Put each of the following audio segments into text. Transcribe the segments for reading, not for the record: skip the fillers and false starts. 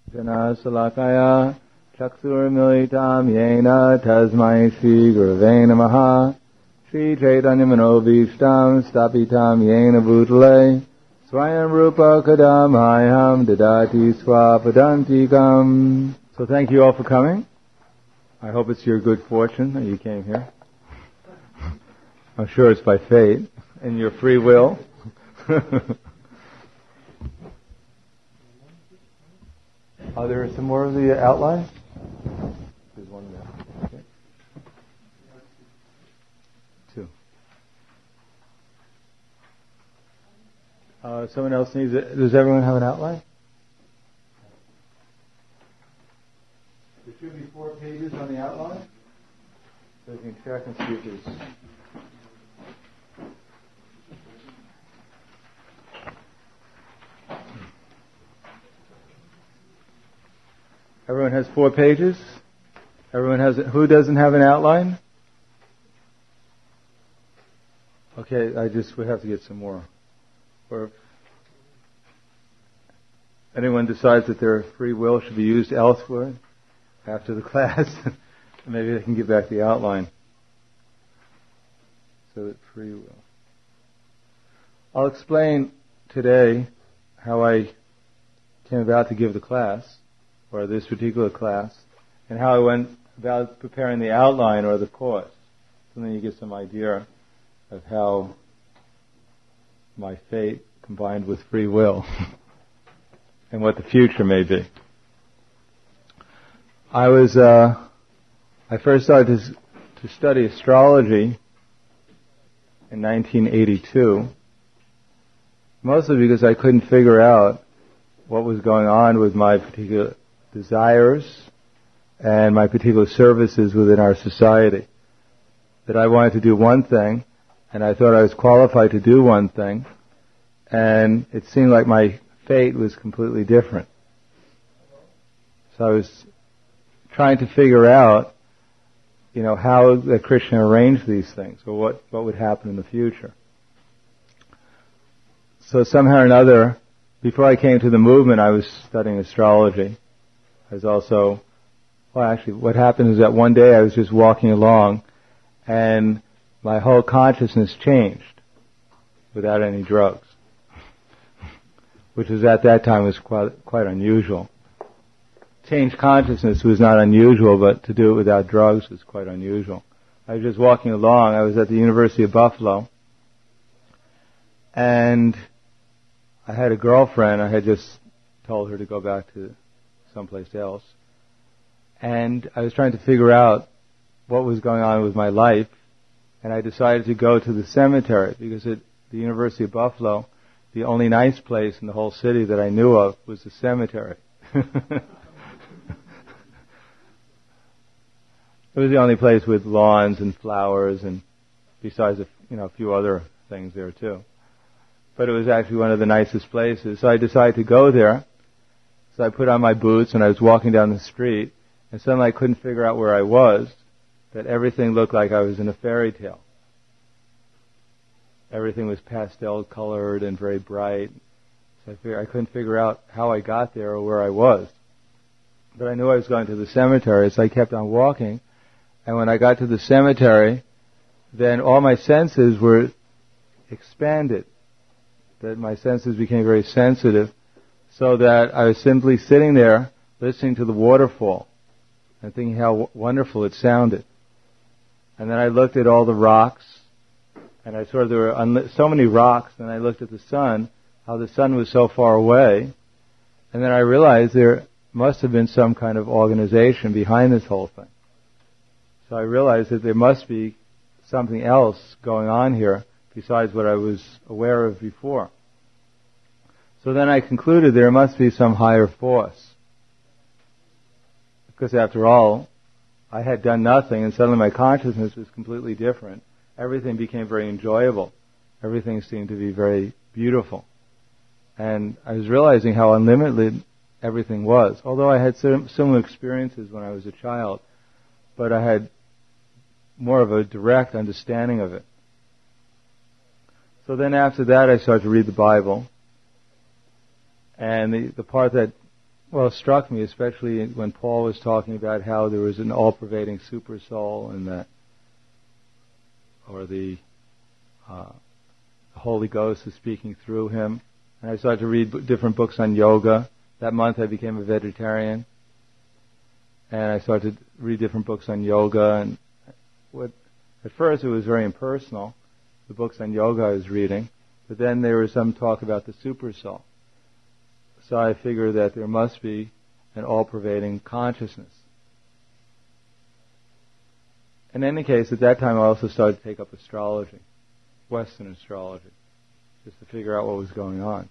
Jana Salakaya Chaksurmilitam Yena Tasmai Sri Gurave Namaha Sri Chaitanya Manobhishtam Stapitam Yena Bhutale Swayam Rupa Kadamhayam Dadati Swapadantikam. So thank you all for coming. I hope it's your good fortune that you came here. I'm sure it's by fate and your free will. Are there some more of the outline? There's one there. Okay. Two. Someone else needs it. Does everyone have an outline? There should be 4 pages on the outline. So you can check and see if there's... Everyone has 4 pages? Everyone has it. Who doesn't have an outline? Okay, we have to get some more. Or if anyone decides that their free will should be used elsewhere after the class, maybe they can get back the outline. So that free will. I'll explain today how I came about to give the class, or this particular class, and how I went about preparing the outline or the course. So then you get some idea of how my fate combined with free will and what the future may be. I first started to study astrology in 1982, mostly because I couldn't figure out what was going on with my particular desires and my particular services within our society. That I wanted to do one thing, and I thought I was qualified to do one thing, and it seemed like my fate was completely different. So I was trying to figure out, how that Krishna arranged these things, or what would happen in the future. So somehow or another, before I came to the movement, I was studying astrology. I was also, what happened is that one day I was just walking along and my whole consciousness changed without any drugs, which was at that time was quite unusual. Change consciousness was not unusual, but to do it without drugs was quite unusual. I was just walking along. I was at the University of Buffalo, and I had a girlfriend. I had just told her to go back to someplace else. And I was trying to figure out what was going on with my life, and I decided to go to the cemetery because at the University of Buffalo, the only nice place in the whole city that I knew of was the cemetery. It was the only place with lawns and flowers, and besides a few other things there too. But it was actually one of the nicest places. So I decided to go there. So I put on my boots and I was walking down the street, and suddenly I couldn't figure out where I was, that everything looked like I was in a fairy tale. Everything was pastel colored and very bright. So I couldn't figure out how I got there or where I was. But I knew I was going to the cemetery, so I kept on walking. And when I got to the cemetery, then all my senses were expanded. That my senses became very sensitive, so that I was simply sitting there listening to the waterfall and thinking how wonderful it sounded. And then I looked at all the rocks, and I saw there were so many rocks, and I looked at the sun, how the sun was so far away, and then I realized there must have been some kind of organization behind this whole thing. So I realized that there must be something else going on here besides what I was aware of before. So then I concluded there must be some higher force. Because after all, I had done nothing, and suddenly my consciousness was completely different. Everything became very enjoyable. Everything seemed to be very beautiful. And I was realizing how unlimited everything was. Although I had similar experiences when I was a child, but I had more of a direct understanding of it. So then after that I started to read the Bible. And the part that well, it struck me, especially when Paul was talking about how there was an all-pervading super soul and that, or the Holy Ghost is speaking through him. And I started to read different books on yoga. That month I became a vegetarian. And I started to read different books on yoga. And at first it was very impersonal, the books on yoga I was reading. But then there was some talk about the super soul. So I figured that there must be an all-pervading consciousness. In any case, at that time I also started to take up astrology, Western astrology, just to figure out what was going on.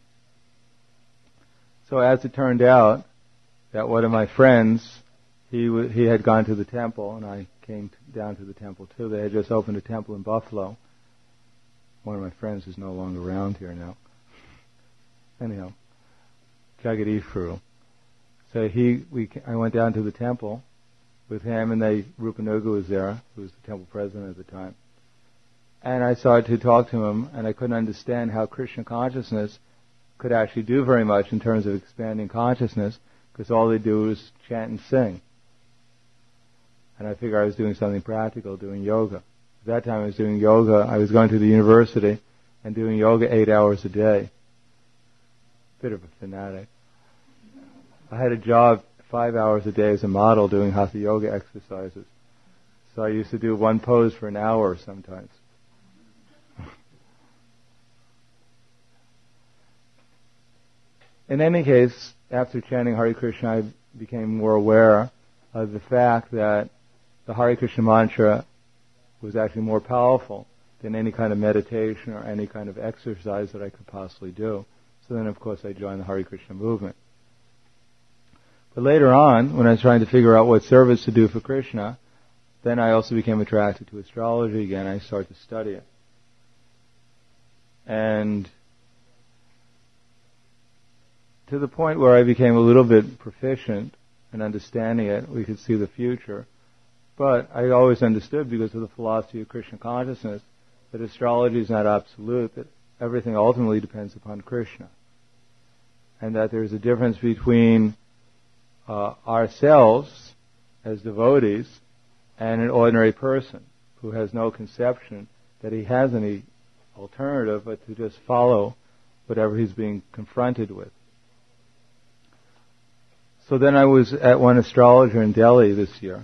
So as it turned out, that one of my friends, he had gone to the temple, and I came down to the temple too. They had just opened a temple in Buffalo. One of my friends is no longer around here now. Anyhow, Jagadishvuru. So I went down to the temple with him, and Rupanuga was there, who was the temple president at the time. And I started to talk to him, and I couldn't understand how Krishna consciousness could actually do very much in terms of expanding consciousness, because all they do is chant and sing. And I figured I was doing something practical, doing yoga. At that time I was doing yoga. I was going to the university and doing yoga 8 hours a day. Bit of a fanatic. I had a job 5 hours a day as a model doing hatha yoga exercises. So I used to do one pose for an hour sometimes. In any case, after chanting Hare Krishna, I became more aware of the fact that the Hare Krishna mantra was actually more powerful than any kind of meditation or any kind of exercise that I could possibly do. So then, of course, I joined the Hare Krishna movement. But later on, when I was trying to figure out what service to do for Krishna, then I also became attracted to astrology again. I started to study it. And to the point where I became a little bit proficient in understanding it, we could see the future. But I always understood, because of the philosophy of Krishna consciousness, that astrology is not absolute, that everything ultimately depends upon Krishna. And that there's a difference between ourselves as devotees and an ordinary person who has no conception that he has any alternative but to just follow whatever he's being confronted with. So then I was at one astrologer in Delhi this year,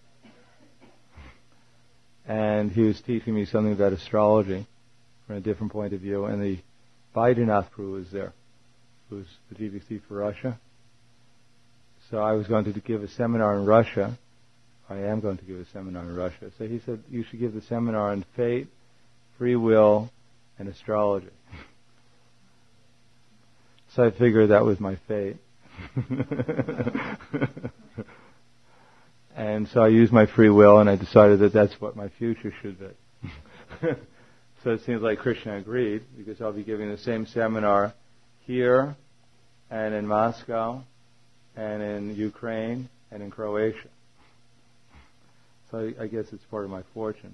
and he was teaching me something about astrology from a different point of view, and the Baidyanath Prabhu was there, who's the GBC for Russia. So I was going to give a seminar in Russia. I am going to give a seminar in Russia. So he said, you should give the seminar on fate, free will, and astrology. So I figured that was my fate. And so I used my free will, and I decided that that's what my future should be. So it seems like Krishna agreed, because I'll be giving the same seminar here and in Moscow and in Ukraine and in Croatia. So I guess it's part of my fortune.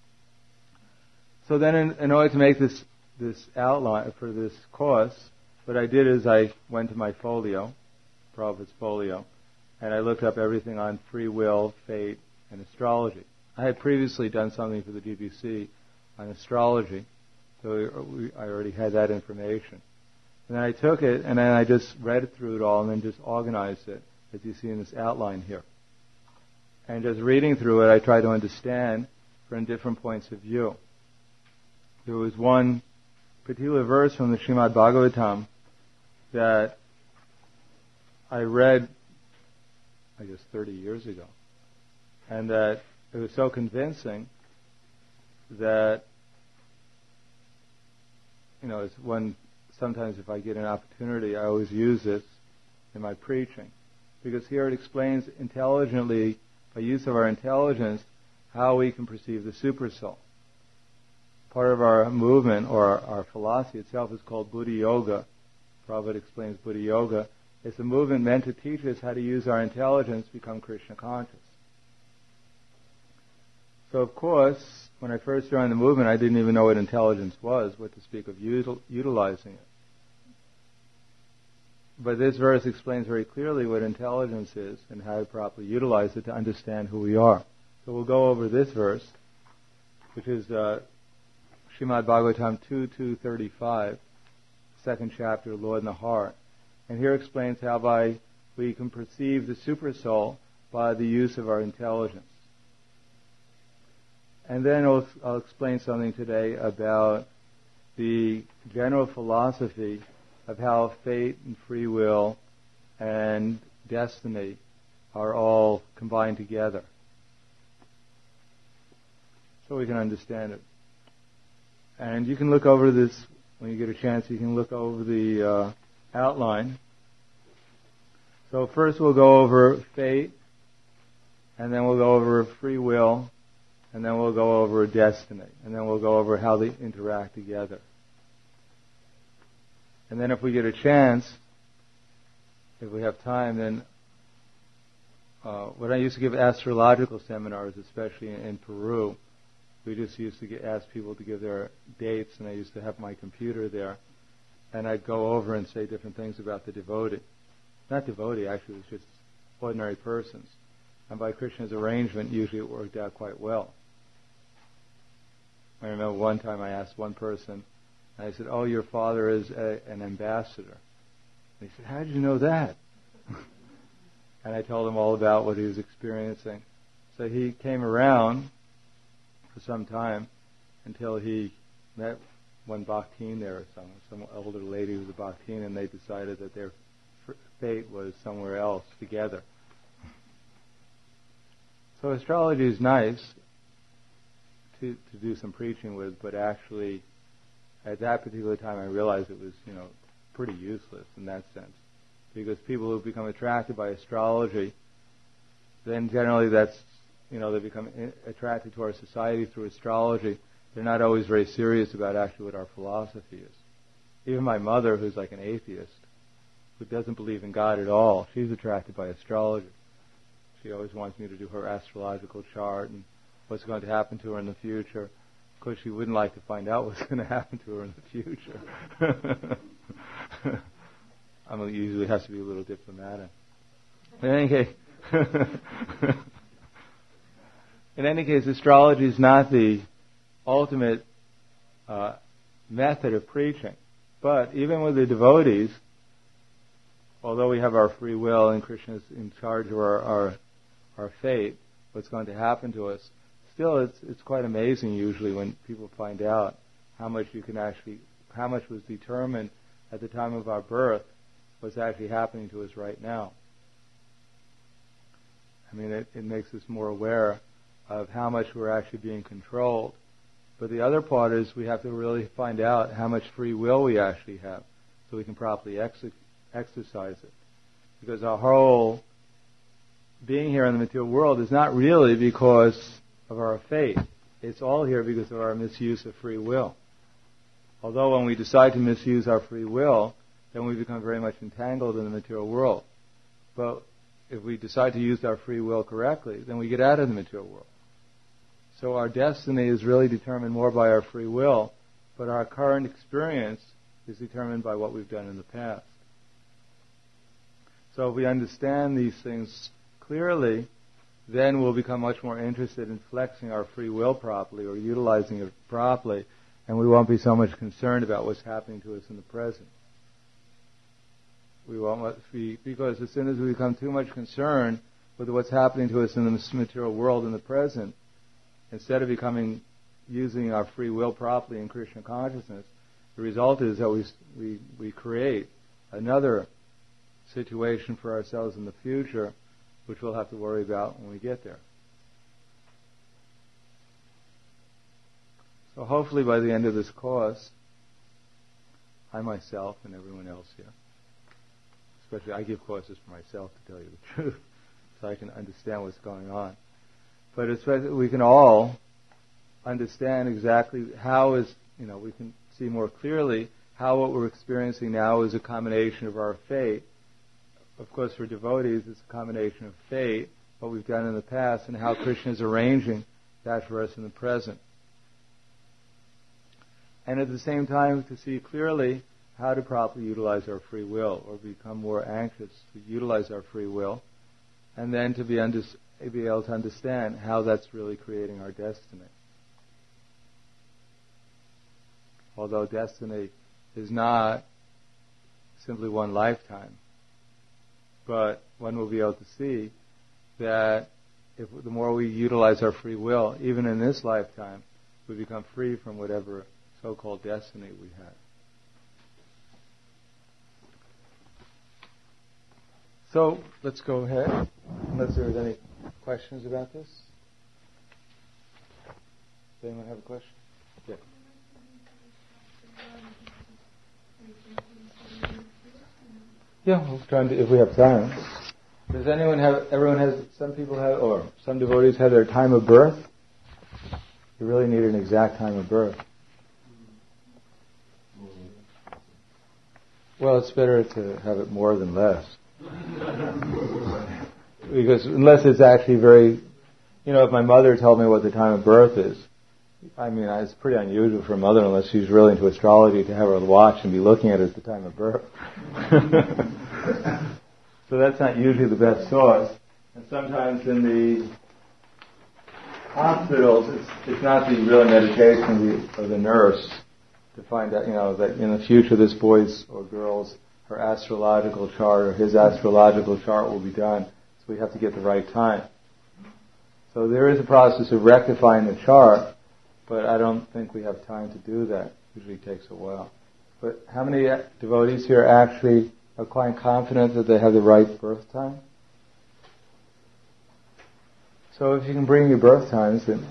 So then in order to make this outline for this course, what I did is I went to my folio, Prabhupada's folio, and I looked up everything on free will, fate, and astrology. I had previously done something for the GBC on astrology, so I already had that information. And then I took it, and then I just read through it all, and then just organized it, as you see in this outline here. And just reading through it, I tried to understand from different points of view. There was one particular verse from the Srimad Bhagavatam that I read, I guess, 30 years ago. And that it was so convincing that, it's one, sometimes if I get an opportunity, I always use this in my preaching. Because here it explains intelligently, by use of our intelligence, how we can perceive the supersoul. Part of our movement, or our philosophy itself, is called Buddha Yoga. Prabhupada explains Buddha Yoga. It's a movement meant to teach us how to use our intelligence to become Krishna conscious. So, of course, when I first joined the movement, I didn't even know what intelligence was, what to speak of utilizing it. But this verse explains very clearly what intelligence is and how to properly utilize it to understand who we are. So we'll go over this verse, which is Srimad Bhagavatam 2.2.35, second chapter, Lord in the Heart. And here explains how we can perceive the Supersoul by the use of our intelligence. And then I'll explain something today about the general philosophy of how fate and free will and destiny are all combined together, so we can understand it. And you can look over this, when you get a chance, you can look over the outline. So first we'll go over fate, and then we'll go over free will, and then we'll go over destiny, and then we'll go over how they interact together. And then if we get a chance, if we have time, then when I used to give astrological seminars, especially in Peru, we just used to ask people to give their dates, and I used to have my computer there, and I'd go over and say different things about the devotee. Not devotee, actually, it was just ordinary persons. And by Krishna's arrangement, usually it worked out quite well. I remember one time I asked one person, and I said, "Oh, your father is an ambassador." And he said, "How did you know that?" And I told him all about what he was experiencing. So he came around for some time until he met one bhaktin there, or some older lady who was a bhaktin, and they decided that their fate was somewhere else together. So astrology is nice to do some preaching with, but actually at that particular time I realized it was, pretty useless in that sense. Because people who become attracted by astrology, then generally that's, they become attracted to our society through astrology. They're not always very serious about actually what our philosophy is. Even my mother, who's like an atheist, who doesn't believe in God at all, she's attracted by astrology. She always wants me to do her astrological chart and what's going to happen to her in the future. Of course, she wouldn't like to find out what's going to happen to her in the future. It usually has to be a little diplomatic. In any case, astrology is not the ultimate method of preaching. But even with the devotees, although we have our free will and Krishna is in charge of our fate, what's going to happen to us, still it's quite amazing usually when people find out how much was determined at the time of our birth, what's actually happening to us right now. It makes us more aware of how much we're actually being controlled. But the other part is we have to really find out how much free will we actually have so we can properly exercise it. Because our whole being here in the material world is not really because of our fate. It's all here because of our misuse of free will. Although when we decide to misuse our free will, then we become very much entangled in the material world. But if we decide to use our free will correctly, then we get out of the material world. So our destiny is really determined more by our free will, but our current experience is determined by what we've done in the past. So if we understand these things clearly, then we'll become much more interested in flexing our free will properly or utilizing it properly, and we won't be so much concerned about what's happening to us in the present. We won't be, because as soon as we become too much concerned with what's happening to us in the material world in the present, instead of using our free will properly in Krishna consciousness, the result is that we create another situation for ourselves in the future, which we'll have to worry about when we get there. So hopefully by the end of this course, I myself and everyone else here, especially I give courses for myself to tell you the truth, so I can understand what's going on. But especially we can all understand exactly we can see more clearly how what we're experiencing now is a combination of our fate. Of course, for devotees, it's a combination of fate, what we've done in the past, and how Krishna is arranging that for us in the present. And at the same time, to see clearly how to properly utilize our free will, or become more anxious to utilize our free will, and then to be able to understand how that's really creating our destiny. Although destiny is not simply one lifetime, but one will be able to see that the more we utilize our free will, even in this lifetime, we become free from whatever so-called destiny we have. So let's go ahead, unless there's any questions about this. Does anyone have a question? Yeah. Yeah, we'll try if we have time. Does anyone have, some people have, or some devotees have their time of birth? You really need an exact time of birth. Well, it's better to have it more than less. Because unless it's actually very, if my mother told me what the time of birth is, it's pretty unusual for a mother, unless she's really into astrology, to have her watch and be looking at it at the time of birth. So that's not usually the best source. And sometimes in the hospitals, it's not the real meditation of the nurse to find out, that in the future this boy's or girl's, her astrological chart or his astrological chart will be done. So we have to get the right time. So there is a process of rectifying the chart, but I don't think we have time to do that. It usually takes a while. But how many devotees here actually are quite confident that they have the right birth time? So if you can bring your birth times, then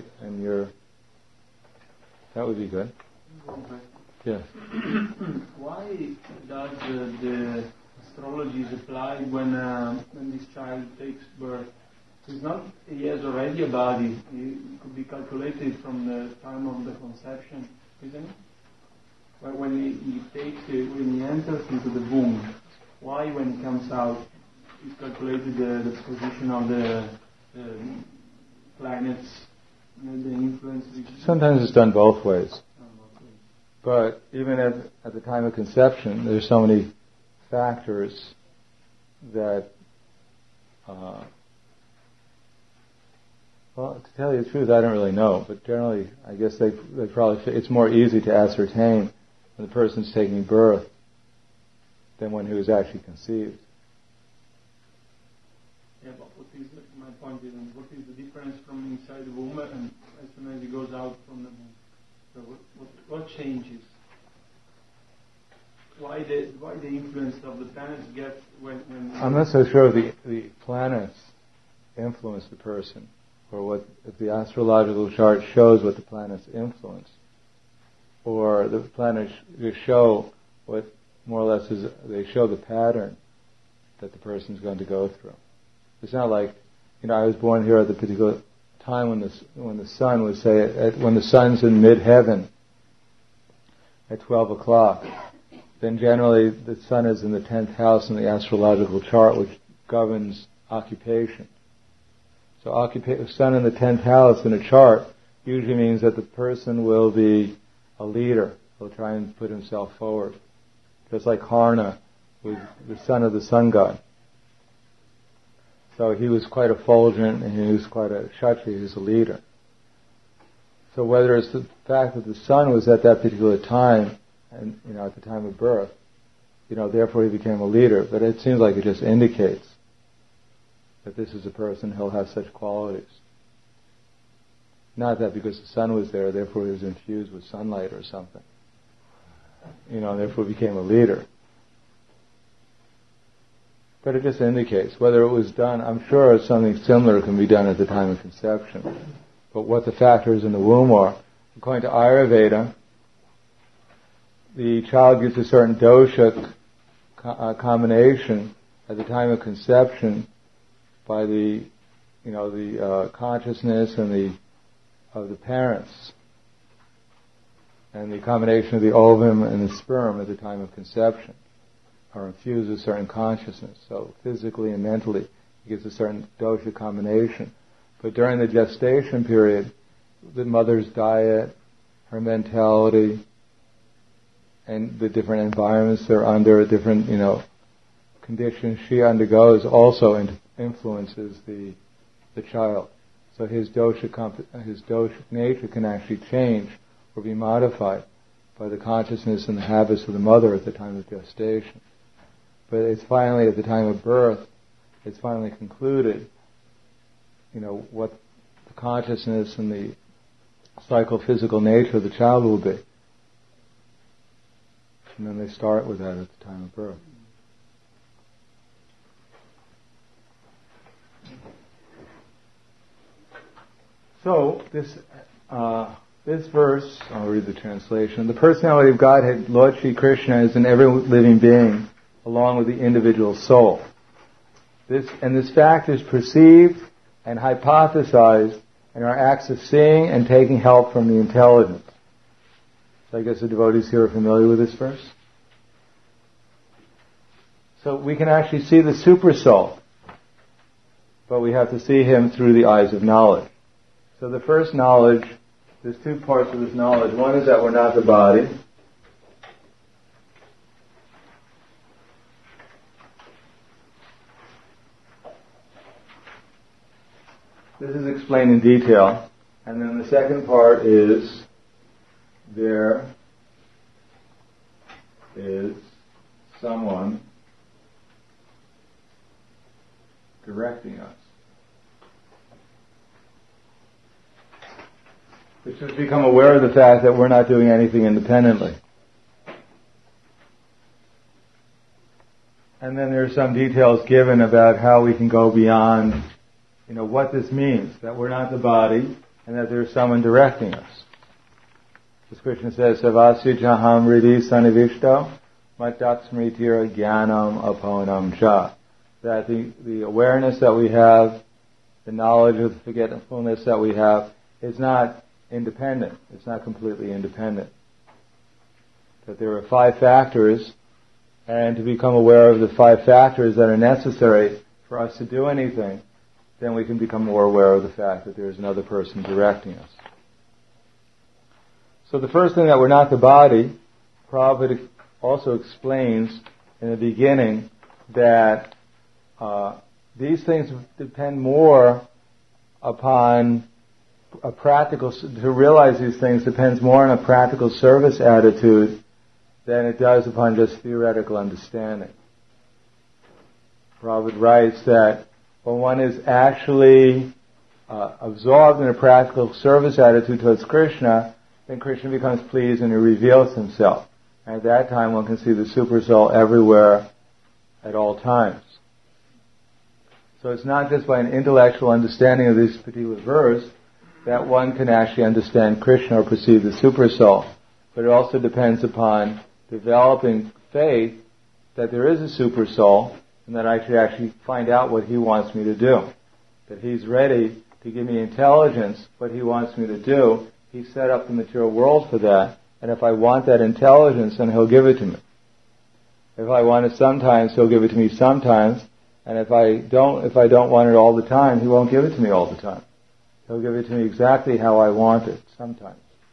that would be good. Yes. Why does the astrology is applied when this child takes birth? It's not he has already a body. It could be calculated from the time of the conception, isn't it? But when he enters into the womb, why when he comes out, it's calculated the position of the planets, the influence? Sometimes it's done both ways. But even at the time of conception, there's so many factors that, to tell you the truth, I don't really know. But generally, I guess they probably, it's more easy to ascertain when the person's taking birth than when he was actually conceived. Yeah, but my point is, what is the difference from inside the womb and as soon as he goes out from the womb? So what changes? Why the influence of the planets get when I'm not so sure if the planets influence the person, or if the astrological chart shows what the planets influence, or the planets show what more or less is, they show the pattern that the person's going to go through. It's not like, I was born here at the particular time when the sun was, say, when the sun's in mid-heaven at 12 o'clock, then generally the sun is in the 10th house in the astrological chart, which governs occupation. So sun in the 10th house in a chart usually means that the person will be a leader. He'll try and put himself forward. Just like Karna was the son of the sun god. So he was quite effulgent and he was quite a kshatriya, he was a leader. So whether it's the fact that the sun was at that particular time, and at the time of birth, therefore he became a leader, but it seems like it just indicates that this is a person, he'll have such qualities. Not that because the sun was there, therefore he was infused with sunlight or something. Therefore became a leader. But it just indicates whether it was done. I'm sure something similar can be done at the time of conception. But what the factors in the womb are, according to Ayurveda, the child gets a certain dosha combination at the time of conception by the consciousness and of the parents, and the combination of the ovum and the sperm at the time of conception are infused with certain consciousness. So physically and mentally, it gives a certain dosha combination. But during the gestation period, the mother's diet, her mentality, and the different environments they're under, different, conditions she undergoes also influences the child. So his doshic nature can actually change or be modified by the consciousness and the habits of the mother at the time of gestation. But it's finally at the time of birth, it's finally concluded, what the consciousness and the psychophysical nature of the child will be. And then they start with that at the time of birth. So, this verse, I'll read the translation. The personality of Godhead, Lord Shri Krishna, is in every living being, along with the individual soul. This fact is perceived and hypothesized in our acts of seeing and taking help from the intelligence. So I guess the devotees here are familiar with this verse. So we can actually see the super soul, but we have to see him through the eyes of knowledge. So the first knowledge, there's two parts of this knowledge. One is that we're not the body. This is explained in detail. And then the second part is there is someone directing us. We should become aware of the fact that we're not doing anything independently. And then there are some details given about how we can go beyond, what this means, that we're not the body and that there's someone directing us. As Krishna says, Savasya Jaham Ridi Sanivishto Matatsmritira Jnanam Aponam Cha. That the awareness that we have, the knowledge of the forgetfulness that we have, is not independent. It's not completely independent. That there are 5 factors, and to become aware of the 5 factors that are necessary for us to do anything, then we can become more aware of the fact that there is another person directing us. So the first thing, that we're not the body, Prabhupada also explains in the beginning that these things depend more upon a practical, to realize these things depends more on a practical service attitude than it does upon just theoretical understanding. Prabhupada writes that when one is actually absorbed in a practical service attitude towards Krishna, then Krishna becomes pleased and he reveals himself. And at that time one can see the Super Soul everywhere at all times. So it's not just by an intellectual understanding of this particular verse that one can actually understand Krishna or perceive the Super Soul, but it also depends upon developing faith that there is a Super Soul and that I should actually find out what he wants me to do. That he's ready to give me intelligence, what he wants me to do. He set up the material world for that, and if I want that intelligence, then he'll give it to me. If I want it sometimes, he'll give it to me sometimes, and if I don't want it all the time, he won't give it to me all the time. He'll give it to me exactly how I want it, sometimes.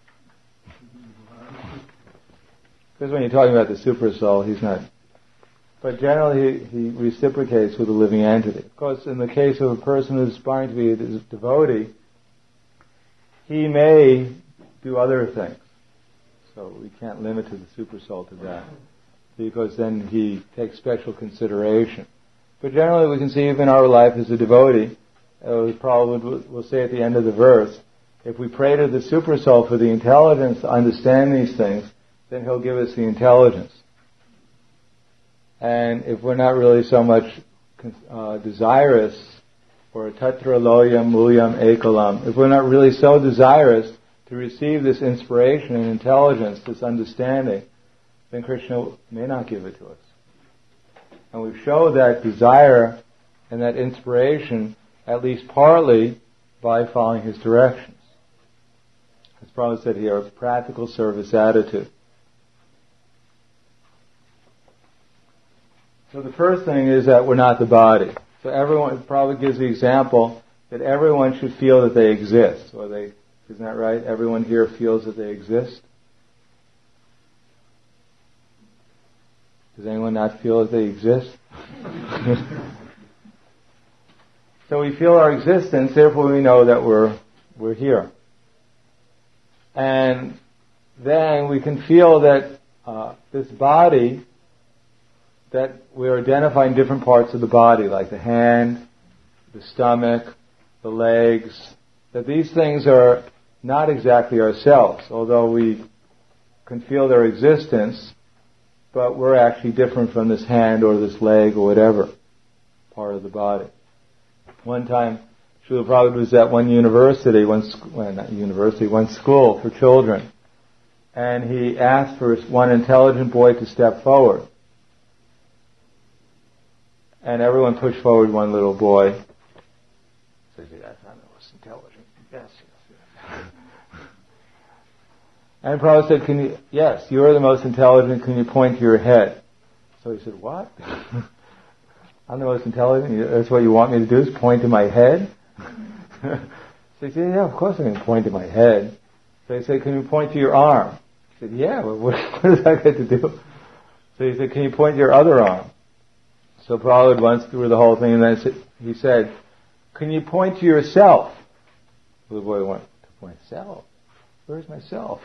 Because when you're talking about the Super Soul, he's not. But generally, he reciprocates with a living entity. Of course, in the case of a person who's aspiring to be a devotee, he may do other things. So we can't limit to the Super Soul to that, because then he takes special consideration. But generally, we can see even our life as a devotee, we'll say at the end of the verse, if we pray to the Super Soul for the intelligence to understand these things, then he'll give us the intelligence. And if we're not really so much desirous for tatra loyam mulyam ekalam, if we're not really so desirous to receive this inspiration and intelligence, this understanding, then Krishna may not give it to us. And we show that desire and that inspiration at least partly by following his directions. As Prabhupada said here, a practical service attitude. So the first thing is that we're not the body. So everyone, Prabhupada gives the example that everyone should feel that they exist. Isn't that right? Everyone here feels that they exist. Does anyone not feel that they exist? So we feel our existence, therefore we know that we're here. And then we can feel that this body, that we're identifying different parts of the body, like the hand, the stomach, the legs, that these things are not exactly ourselves, although we can feel their existence, but we're actually different from this hand or this leg or whatever part of the body. One time, Srila Prabhupada was at one one school for children, and he asked for one intelligent boy to step forward. And everyone pushed forward one little boy. So he said, "That's not the most intelligent." Yes. And Prabhupada said, "Yes, you are the most intelligent. Can you point to your head?" So he said, "What? I'm the most intelligent? That's what you want me to do, is point to my head?" So he said, "Yeah, of course I can point to my head." So he said, "Can you point to your arm?" He said, "Yeah, what does that got to do?" So he said, "Can you point to your other arm?" So Prabhupada went through the whole thing, and then he said, "Can you point to yourself?" The boy went, "To myself? Where's myself?"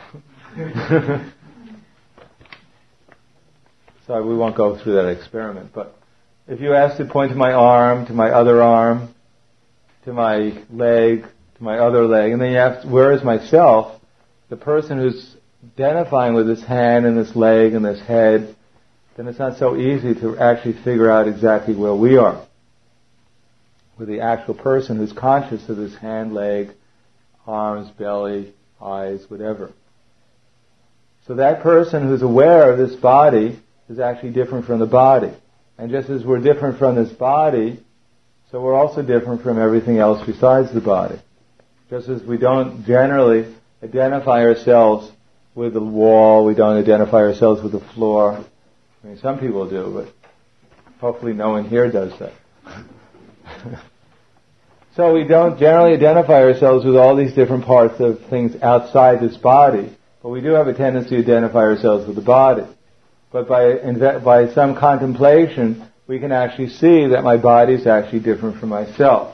So we won't go through that experiment, but if you ask to point to my arm, to my other arm, to my leg, to my other leg, and then you ask, where is myself? The person who's identifying with this hand and this leg and this head, then it's not so easy to actually figure out exactly where we are. With the actual person who's conscious of this hand, leg, arms, belly, eyes, whatever. So that person who's aware of this body is actually different from the body. And just as we're different from this body, so we're also different from everything else besides the body. Just as we don't generally identify ourselves with the wall, we don't identify ourselves with the floor. I mean, some people do, but hopefully no one here does that. So we don't generally identify ourselves with all these different parts of things outside this body, but we do have a tendency to identify ourselves with the body. But by some contemplation, we can actually see that my body is actually different from myself.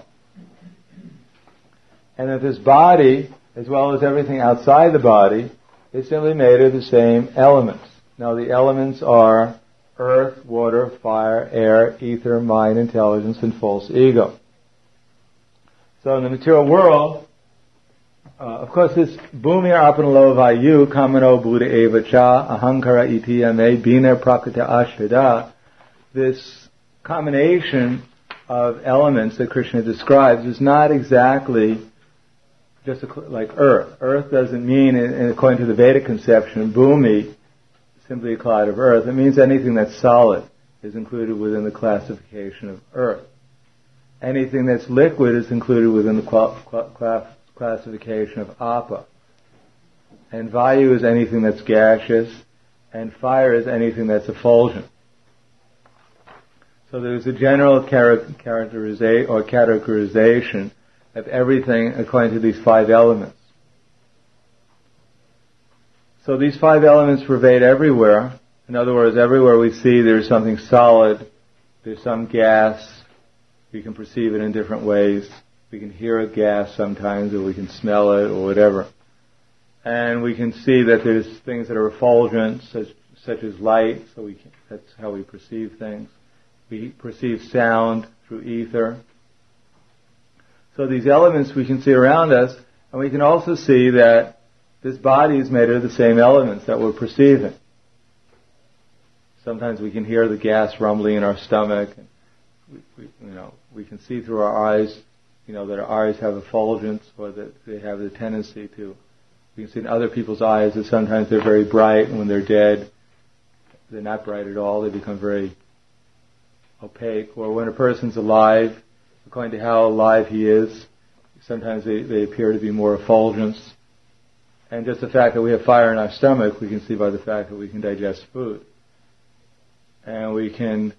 And that this body, as well as everything outside the body, is simply made of the same elements. Now the elements are earth, water, fire, air, ether, mind, intelligence, and false ego. So in the material world, of course, this bhumi apanalo vayu kamano buddha eva cha ahankara iti ame bina prakrita ashveda, this combination of elements that Krishna describes is not exactly just like earth. Earth doesn't mean, according to the Vedic conception, bhumi, simply a cloud of earth. It means anything that's solid is included within the classification of earth. Anything that's liquid is included within the classification of apa. And vayu is anything that's gaseous, and fire is anything that's effulgent. So there's a general categorization of everything according to these five elements. So these five elements pervade everywhere. In other words, everywhere we see there's something solid, there's some gas, we can perceive it in different ways. We can hear a gas sometimes, or we can smell it, or whatever. And we can see that there's things that are effulgent, such as light, that's how we perceive things. We perceive sound through ether. So these elements we can see around us, and we can also see that this body is made of the same elements that we're perceiving. Sometimes we can hear the gas rumbling in our stomach. We can see through our eyes, that our eyes have effulgence, or that they have the tendency to. We can see in other people's eyes that sometimes they're very bright, and when they're dead, they're not bright at all. They become very opaque. Or when a person's alive, according to how alive he is, sometimes they appear to be more effulgence. And just the fact that we have fire in our stomach, we can see by the fact that we can digest food. And we can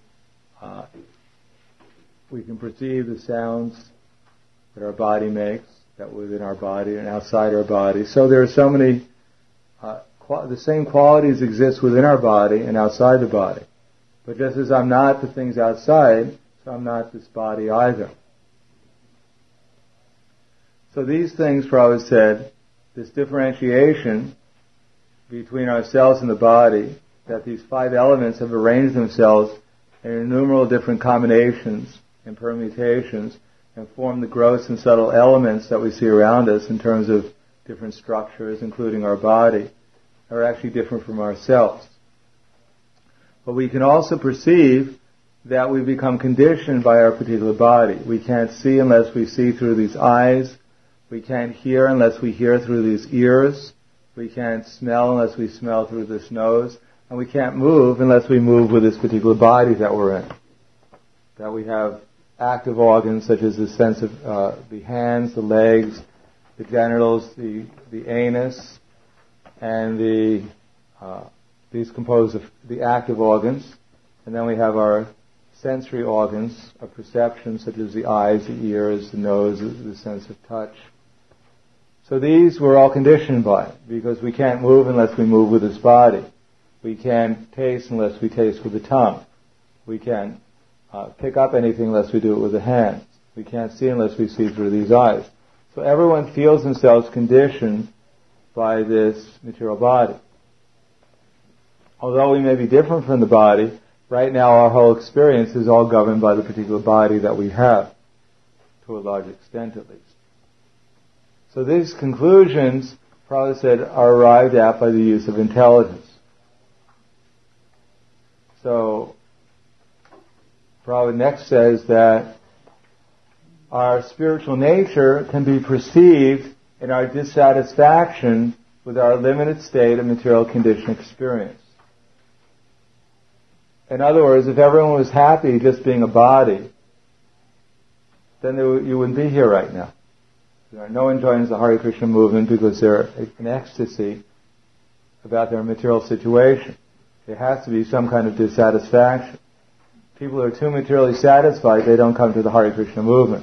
perceive the sounds that our body makes, that within our body and outside our body. So there are so many, the same qualities exist within our body and outside the body. But just as I'm not the things outside, so I'm not this body either. So these things, Prabhupada said, this differentiation between ourselves and the body, that these 5 elements have arranged themselves in innumerable different combinations and permutations and form the gross and subtle elements that we see around us in terms of different structures, including our body, are actually different from ourselves. But we can also perceive that we become conditioned by our particular body. We can't see unless we see through these eyes. We can't hear unless we hear through these ears. We can't smell unless we smell through this nose. And we can't move unless we move with this particular body that we're in. That we have active organs such as the sense of the hands, the legs, the genitals, the anus, and these compose of the active organs. And then we have our sensory organs of perception such as the eyes, the ears, the nose, the sense of touch. So these we're all conditioned by, because we can't move unless we move with this body. We can't taste unless we taste with the tongue. We can't pick up anything unless we do it with the hands. We can't see unless we see through these eyes. So everyone feels themselves conditioned by this material body. Although we may be different from the body, right now our whole experience is all governed by the particular body that we have, to a large extent at least. So these conclusions, Prabhupada said, are arrived at by the use of intelligence. So Prabhupada next says that our spiritual nature can be perceived in our dissatisfaction with our limited state of material condition experience. In other words, if everyone was happy just being a body, then you wouldn't be here right now. No one joins the Hare Krishna movement because they're in ecstasy about their material situation. There has to be some kind of dissatisfaction. People who are too materially satisfied, they don't come to the Hare Krishna movement.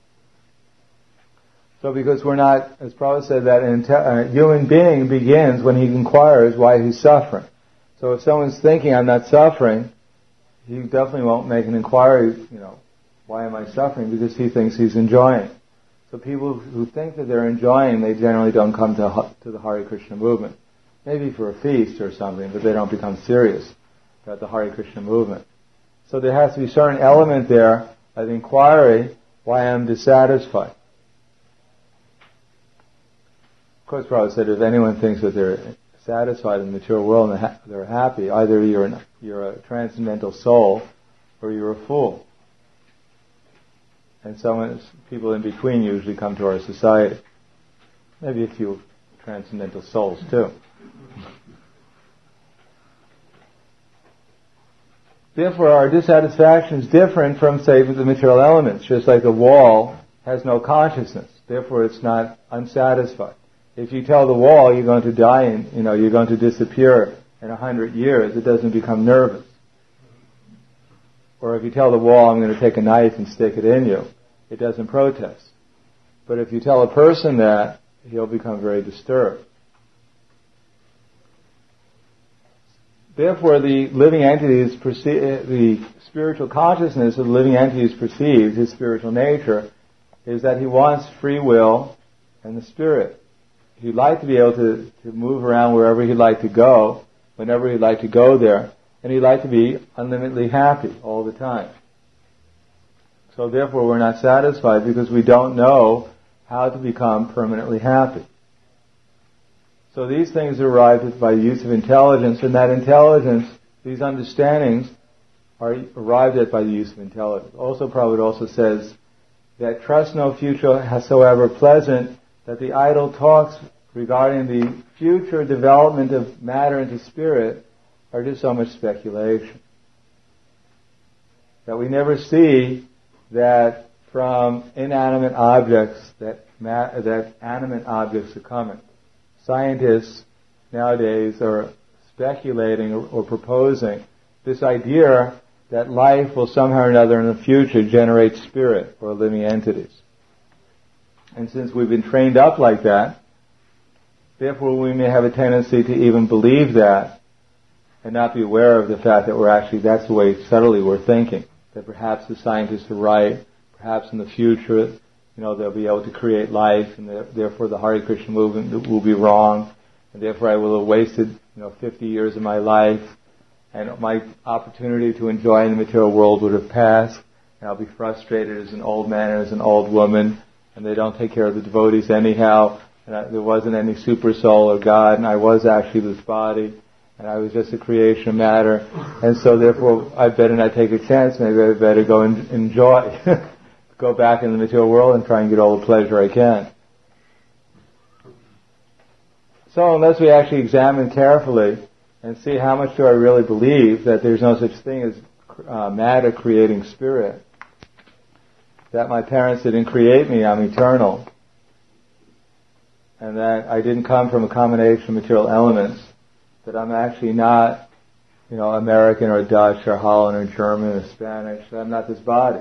So because we're not, as Prabhupada said, that a human being begins when he inquires why he's suffering. So if someone's thinking, I'm not suffering, he definitely won't make an inquiry, why am I suffering? Because he thinks he's enjoying. So people who think that they're enjoying, they generally don't come to the Hare Krishna movement. Maybe for a feast or something, but they don't become serious about the Hare Krishna movement. So there has to be a certain element there of inquiry, why I'm dissatisfied. Of course, Prabhupada said if anyone thinks that they're satisfied in the material world and they're happy, either you're a transcendental soul or you're a fool. And people in between usually come to our society. Maybe a few transcendental souls too. Therefore, our dissatisfaction is different from, say, the material elements. Just like the wall has no consciousness. Therefore, it's not unsatisfied. If you tell the wall you're going to die and, you're going to disappear in 100 years, it doesn't become nervous. Or if you tell the wall, I'm going to take a knife and stick it in you, it doesn't protest. But if you tell a person that, he'll become very disturbed. Therefore, the living entities the spiritual consciousness of the living entities perceived, his spiritual nature, is that he wants free will and the spirit. He'd like to be able to move around wherever he'd like to go, whenever he'd like to go there, and he'd like to be unlimitedly happy all the time. So therefore we're not satisfied because we don't know how to become permanently happy. So these things are arrived at by the use of intelligence, and that intelligence, these understandings, are arrived at by the use of intelligence. Also, Prabhupada also says that trust no future howsoever pleasant, that the idle talks regarding the future development of matter into spirit are just so much speculation. That we never see that from inanimate objects that animate objects are coming. Scientists nowadays are speculating or proposing this idea that life will somehow or another in the future generate spirit or living entities. And since we've been trained up like that, therefore we may have a tendency to even believe that and not be aware of the fact that that's the way subtly we're thinking. That perhaps the scientists are right, perhaps in the future, they'll be able to create life, and therefore the Hare Krishna movement will be wrong, and therefore I will have wasted, 50 years of my life, and my opportunity to enjoy in the material world would have passed, and I'll be frustrated as an old man or as an old woman, and they don't take care of the devotees anyhow, and there wasn't any super soul or God, and I was actually this body, and I was just a creation of matter, and so therefore I better not take a chance, maybe I better go and enjoy, go back in the material world and try and get all the pleasure I can. So unless we actually examine carefully and see how much do I really believe that there's no such thing as matter creating spirit, that my parents didn't create me, I'm eternal, and that I didn't come from a combination of material elements, that I'm actually not, American or Dutch or Holland or German or Spanish, that I'm not this body,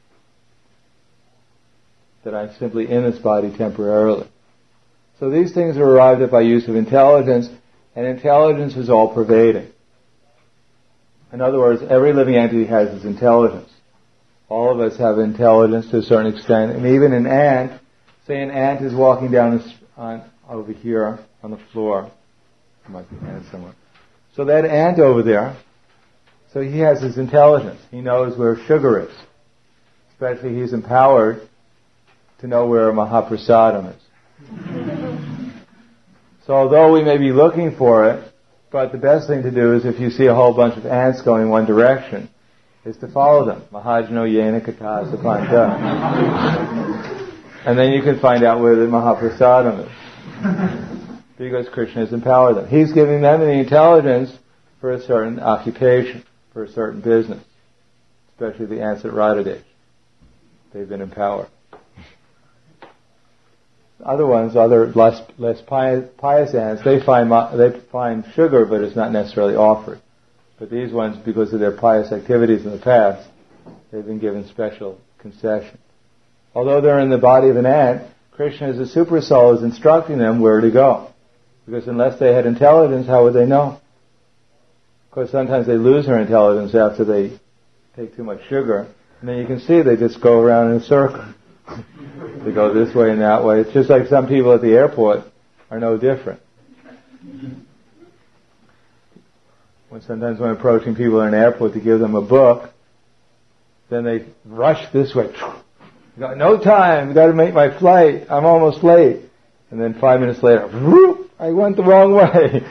that I'm simply in this body temporarily. So these things are arrived at by use of intelligence, and intelligence is all pervading. In other words, every living entity has its intelligence. All of us have intelligence to a certain extent, and even an ant, say an ant is walking down over here on the floor. There might be an ant somewhere. So that ant over there, so he has his intelligence. He knows where sugar is. Especially he's empowered to know where Mahaprasadam is. So although we may be looking for it, but the best thing to do is if you see a whole bunch of ants going one direction, is to follow them. Mahajno yena kata sapanta. And then you can find out where the Mahaprasadam is. Because Krishna has empowered them. He's giving them the intelligence for a certain occupation, for a certain business. Especially the ants at Radhadesh. They've been empowered. Other ones, less pious ants, they find sugar, but it's not necessarily offered. But these ones, because of their pious activities in the past, they've been given special concession. Although they're in the body of an ant, Krishna as a super soul is instructing them where to go. Because unless they had intelligence, how would they know? Of course, sometimes they lose their intelligence after they take too much sugar, and then you can see they just go around in a circle. They go this way and that way. It's just like some people at the airport are no different. Sometimes when approaching people in an airport to give them a book, then they rush this way. Got no time, got to make my flight, I'm almost late. And then 5 minutes later, whoop, I went the wrong way.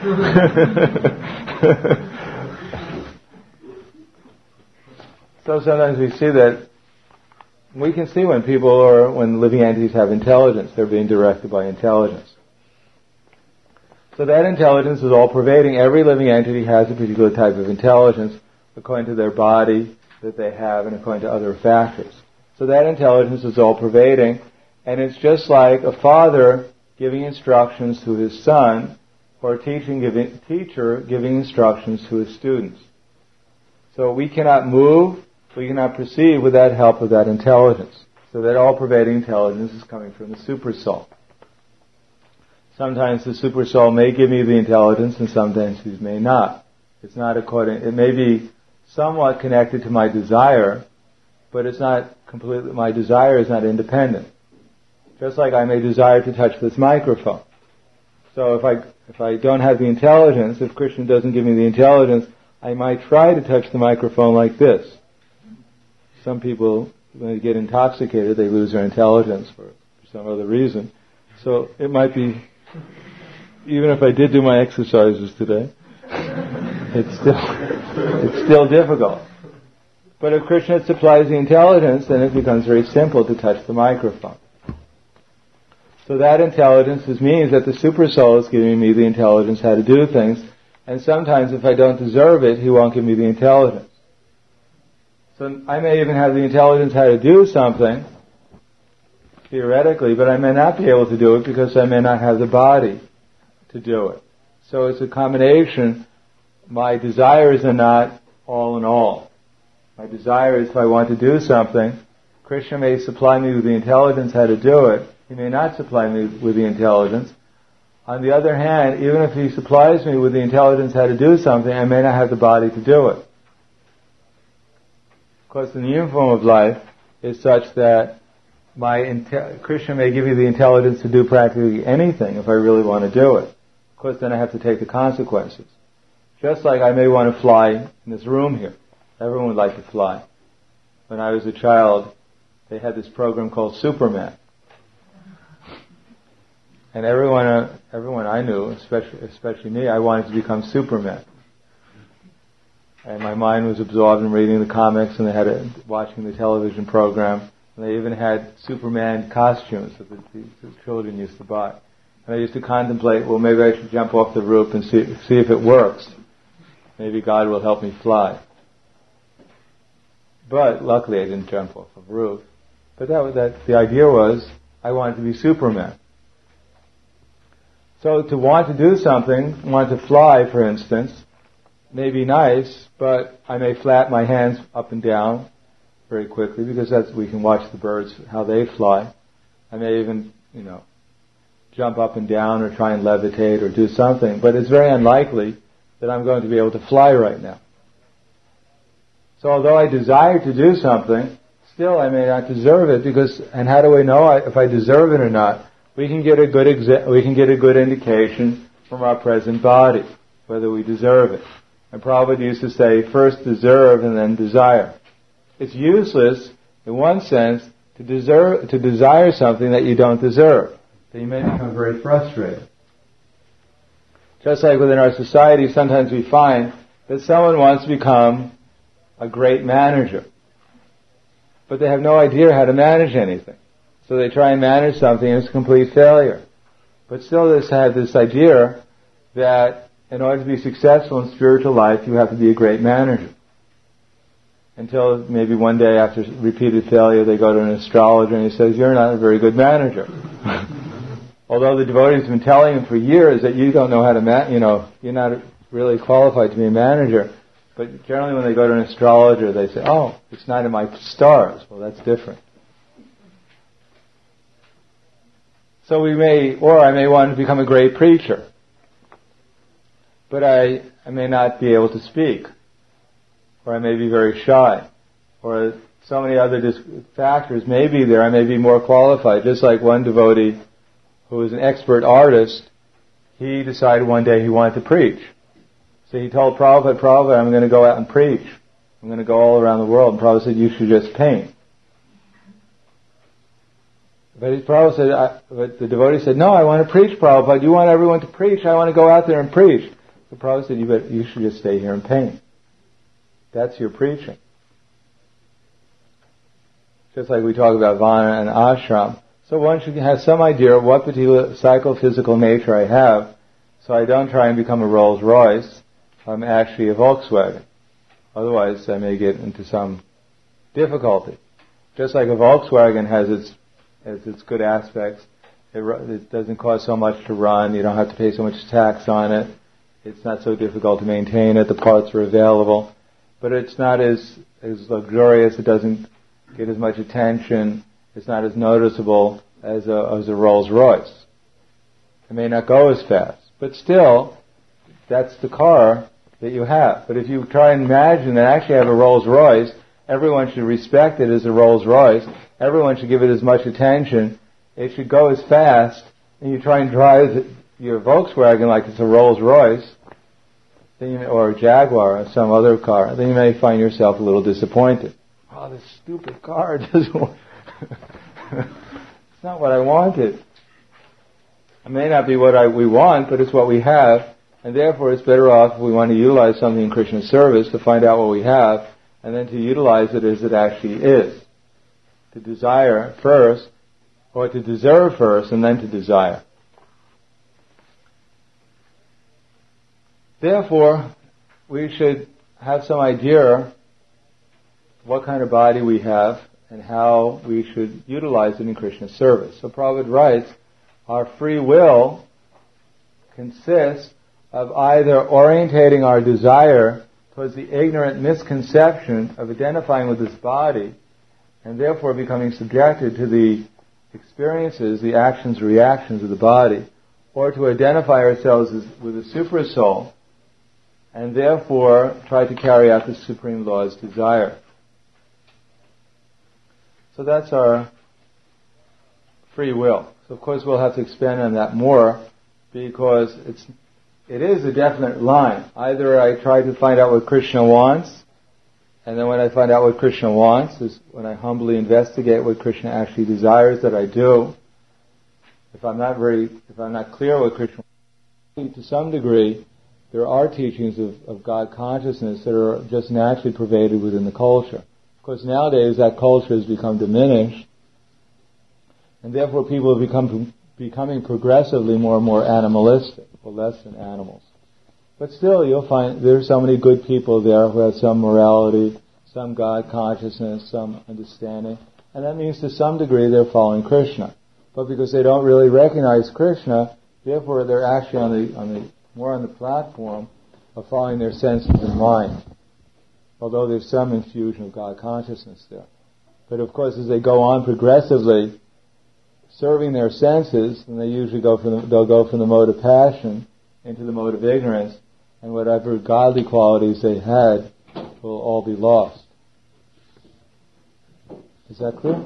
So sometimes we see that, we can see when when living entities have intelligence, they're being directed by intelligence. So that intelligence is all pervading. Every living entity has a particular type of intelligence according to their body that they have and according to other factors. So that intelligence is all pervading, and it's just like a father giving instructions to his son, or a teacher giving instructions to his students. So we cannot move, we cannot perceive without help of that intelligence. So that all-pervading intelligence is coming from the super soul. Sometimes the super soul may give me the intelligence, and sometimes he may not. It's not it may be somewhat connected to my desire, but it's not completely, my desire is not independent. Just like I may desire to touch this microphone. So if I don't have the intelligence, if Krishna doesn't give me the intelligence, I might try to touch the microphone like this. Some people, when they get intoxicated, they lose their intelligence for some other reason. So it might be, even if I did do my exercises today, it's still difficult. But if Krishna supplies the intelligence, then it becomes very simple to touch the microphone. So that intelligence means that the super soul is giving me the intelligence how to do things, and sometimes if I don't deserve it, he won't give me the intelligence. So I may even have the intelligence how to do something, theoretically, but I may not be able to do it because I may not have the body to do it. So it's a combination. My desires are not all in all. My desire is if I want to do something, Krishna may supply me with the intelligence how to do it. He may not supply me with the intelligence. On the other hand, even if he supplies me with the intelligence how to do something, I may not have the body to do it. Of course, the new form of life is such that Krishna may give me the intelligence to do practically anything if I really want to do it. Of course, then I have to take the consequences. Just like I may want to fly in this room here. Everyone would like to fly. When I was a child, they had this program called Superman. And everyone I knew, especially me, I wanted to become Superman. And my mind was absorbed in reading the comics, and they had watching the television program. And they even had Superman costumes that the children used to buy. And I used to contemplate, well, maybe I should jump off the roof and see if it works. Maybe God will help me fly. But luckily I didn't jump off the roof. But the idea was I wanted to be Superman. So to want to do something, want to fly, for instance, may be nice, but I may flap my hands up and down very quickly because we can watch the birds how they fly. I may even, jump up and down or try and levitate or do something, but it's very unlikely that I'm going to be able to fly right now. So although I desire to do something, still I may not deserve it and how do I know if I deserve it or not? We can get a good indication from our present body, whether we deserve it. And Prabhupada used to say, first deserve and then desire. It's useless, in one sense, to desire something that you don't deserve. Then you may become very frustrated. Just like within our society, sometimes we find that someone wants to become a great manager, but they have no idea how to manage anything. So they try and manage something and it's a complete failure. But still they have this idea that in order to be successful in spiritual life, you have to be a great manager. Until maybe one day after repeated failure, they go to an astrologer and he says, you're not a very good manager. Although the devotee has been telling him for years that you don't know how to you're not really qualified to be a manager. But generally when they go to an astrologer, they say, oh, it's not in my stars. Well, that's different. So I may want to become a great preacher. But I may not be able to speak. Or I may be very shy. Or so many other factors may be there. I may be more qualified. Just like one devotee who was an expert artist, he decided one day he wanted to preach. So he told Prabhupada, I'm going to go out and preach. I'm going to go all around the world. And Prabhupada said, you should just paint. But the devotee said, no, I want to preach, Prabhupada. You want everyone to preach. I want to go out there and preach. So Prabhupada said, you should just stay here and paint. That's your preaching. Just like we talk about Vana and Ashram. So one should have some idea of what particular psychophysical nature I have, so I don't try and become a Rolls Royce. I'm actually a Volkswagen. Otherwise, I may get into some difficulty. Just like a Volkswagen has its good aspects, it doesn't cost so much to run. You don't have to pay so much tax on it. It's not so difficult to maintain it. The parts are available, but it's not as luxurious. It doesn't get as much attention. It's not as noticeable as a Rolls Royce. It may not go as fast, but still, that's the car that you have. But if you try and imagine that actually I have a Rolls Royce, everyone should respect it as a Rolls Royce. Everyone should give it as much attention. It should go as fast, and you try and drive your Volkswagen like it's a Rolls Royce, or a Jaguar or some other car, then you may find yourself a little disappointed. Oh, this stupid car doesn't work. It's not what I wanted. It may not be what we want, but it's what we have, and therefore it's better off if we want to utilize something in Krishna's service to find out what we have, and then to utilize it as it actually is. To desire first, or to deserve first, and then to desire. Therefore, we should have some idea what kind of body we have and how we should utilize it in Krishna's service. So Prabhupada writes, our free will consists of either orientating our desire towards the ignorant misconception of identifying with this body and therefore becoming subjected to the experiences, the actions, reactions of the body, or to identify ourselves with a super soul, and therefore try to carry out the Supreme Law's desire. So that's our free will. So of course we'll have to expand on that more, because it is a definite line. Either I try to find out what Krishna wants, and then when I find out what Krishna wants is when I humbly investigate what Krishna actually desires that I do. If I'm not clear what Krishna wants, to some degree, there are teachings of God consciousness that are just naturally pervaded within the culture. Of course, nowadays that culture has become diminished, and therefore people have becoming progressively more and more animalistic, or less than animals. But still, you'll find there's so many good people there who have some morality, some God consciousness, some understanding, and that means to some degree they're following Krishna. But because they don't really recognize Krishna, therefore they're actually more on the platform of following their senses and mind. Although there's some infusion of God consciousness there. But of course, as they go on progressively serving their senses, then they usually they'll go from the mode of passion into the mode of ignorance, and whatever godly qualities they had will all be lost. Is that clear?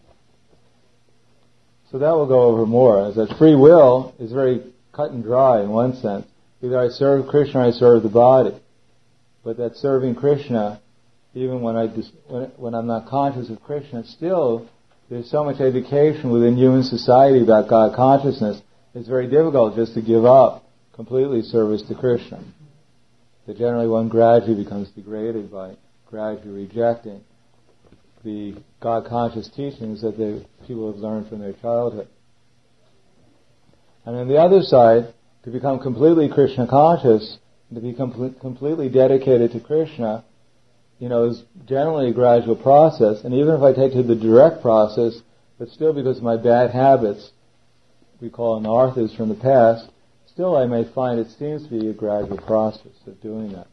So that we'll go over more, as that free will is very cut and dry in one sense. Either I serve Krishna or I serve the body. But that serving Krishna, even when I'm not conscious of Krishna, still there's so much education within human society about God consciousness, it's very difficult just to give up completely service to Krishna. That generally one gradually becomes degraded by gradually rejecting the God conscious teachings that people have learned from their childhood. And on the other side, to become completely Krishna conscious, to be completely dedicated to Krishna, is generally a gradual process. And even if I take to the direct process, but still because of my bad habits, we call anarthas from the past, still I may find it seems to be a gradual process of doing that.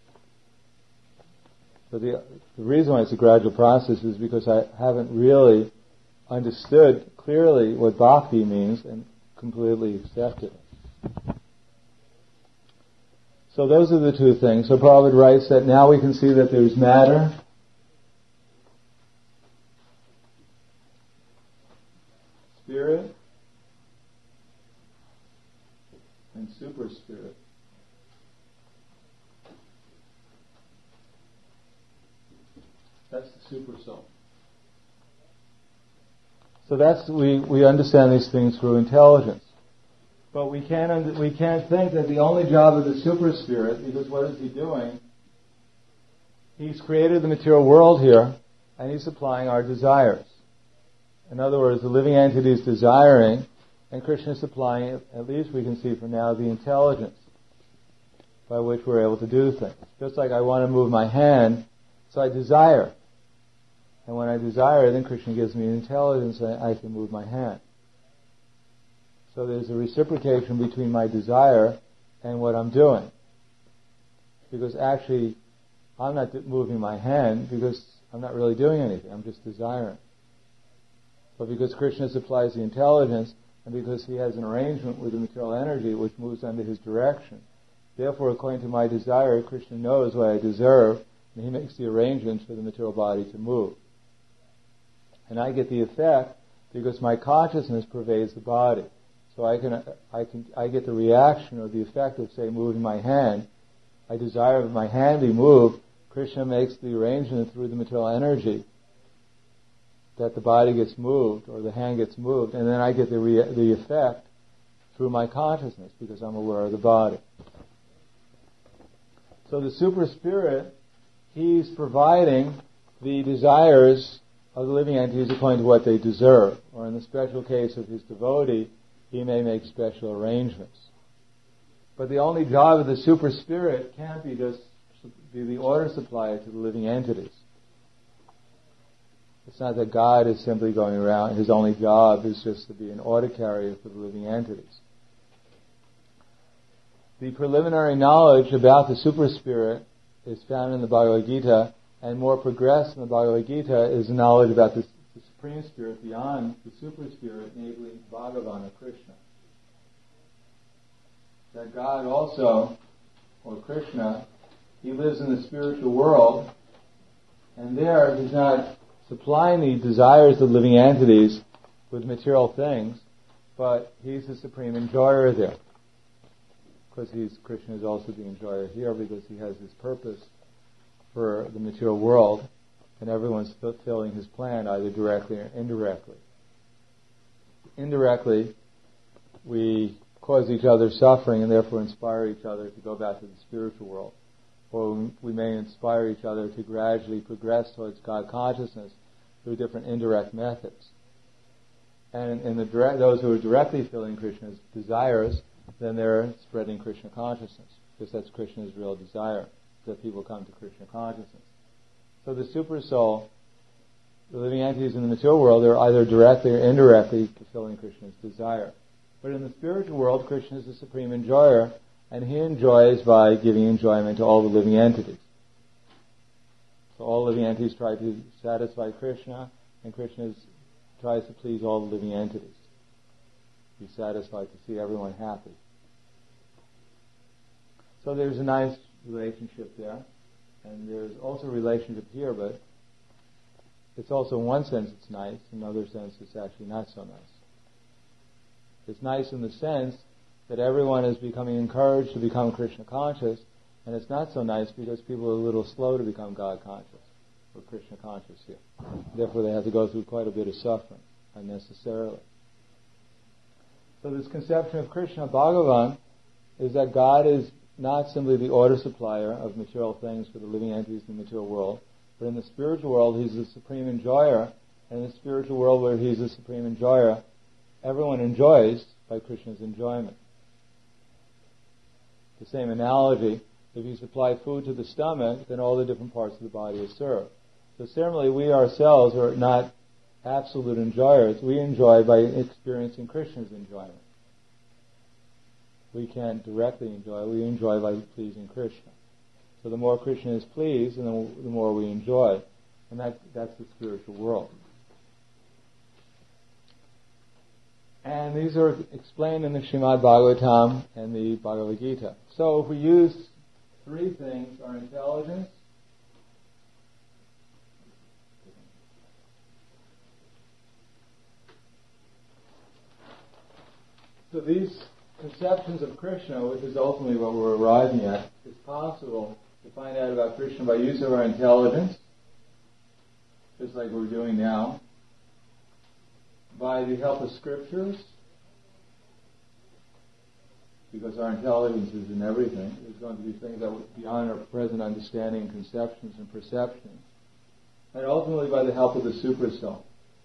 But the reason why it's a gradual process is because I haven't really understood clearly what bhakti means and completely accepted it. So those are the two things. So Prabhupada writes that now we can see that there's matter, spirit, and super spirit. That's the super soul. So we understand these things through intelligence. But we can't think that the only job of the super spirit, because what is he doing? He's created the material world here, and he's supplying our desires. In other words, the living entity is desiring, and Krishna is supplying, at least we can see for now, the intelligence by which we're able to do things. Just like I want to move my hand, so I desire. And when I desire, then Krishna gives me intelligence and I can move my hand. So there's a reciprocation between my desire and what I'm doing. Because actually, I'm not moving my hand because I'm not really doing anything. I'm just desiring. But because Krishna supplies the intelligence, and because he has an arrangement with the material energy which moves under his direction, therefore, according to my desire, Krishna knows what I deserve, and he makes the arrangements for the material body to move. And I get the effect because my consciousness pervades the body. So I get the reaction or the effect of, say, moving my hand. I desire that my hand be moved. Krishna makes the arrangement through the material energy that the body gets moved or the hand gets moved, and then I get the effect through my consciousness because I'm aware of the body. So the super spirit, he's providing the desires of the living entities according to what they deserve. Or in the special case of his devotee, he may make special arrangements. But the only job of the super spirit can't be just be the order supplier to the living entities. It's not that God is simply going around, his only job is just to be an order carrier for the living entities. The preliminary knowledge about the super spirit is found in the Bhagavad Gita, and more progressed in the Bhagavad Gita is the knowledge about the Supreme Spirit beyond the super spirit, namely Bhagavan or Krishna. that God also, or Krishna, he lives in the spiritual world, and there he's not supplying the desires of living entities with material things, but he's the supreme enjoyer there. Of course, Krishna is also the enjoyer here because he has his purpose for the material world, and everyone's fulfilling his plan either directly or indirectly. Indirectly, we cause each other suffering and therefore inspire each other to go back to the spiritual world. Or we may inspire each other to gradually progress towards God consciousness through different indirect methods. And in those who are directly filling Krishna's desires, then they're spreading Krishna consciousness, because that's Krishna's real desire, that people come to Krishna consciousness. So the super soul, the living entities in the material world, they're either directly or indirectly fulfilling Krishna's desire. But in the spiritual world, Krishna is the supreme enjoyer, and he enjoys by giving enjoyment to all the living entities. So all living entities try to satisfy Krishna, and Krishna tries to please all the living entities. He's satisfied to see everyone happy. So there's a nice relationship there, and there's also a relationship here, but it's also in one sense it's nice, in another sense it's actually not so nice. It's nice in the sense that everyone is becoming encouraged to become Krishna conscious, and it's not so nice because people are a little slow to become God conscious, or Krishna conscious here. Therefore they have to go through quite a bit of suffering, unnecessarily. So this conception of Krishna Bhagavan is that God is not simply the order supplier of material things for the living entities in the material world, but in the spiritual world he's the supreme enjoyer, and in the spiritual world where he's the supreme enjoyer, everyone enjoys by Krishna's enjoyment. The same analogy, if you supply food to the stomach, then all the different parts of the body are served. So similarly, we ourselves are not absolute enjoyers. We enjoy by experiencing Krishna's enjoyment. We can't directly enjoy, we enjoy by pleasing Krishna. So the more Krishna is pleased, and the more we enjoy. And that's the spiritual world. And these are explained in the Srimad Bhagavatam and the Bhagavad Gita. So if we use three things, our intelligence, so these conceptions of Krishna, which is ultimately what we're arriving at, it's possible to find out about Krishna by use of our intelligence, just like we're doing now, by the help of scriptures, because our intelligence is in everything. There's going to be things that are beyond our present understanding, conceptions and perceptions, and ultimately by the help of the super soul.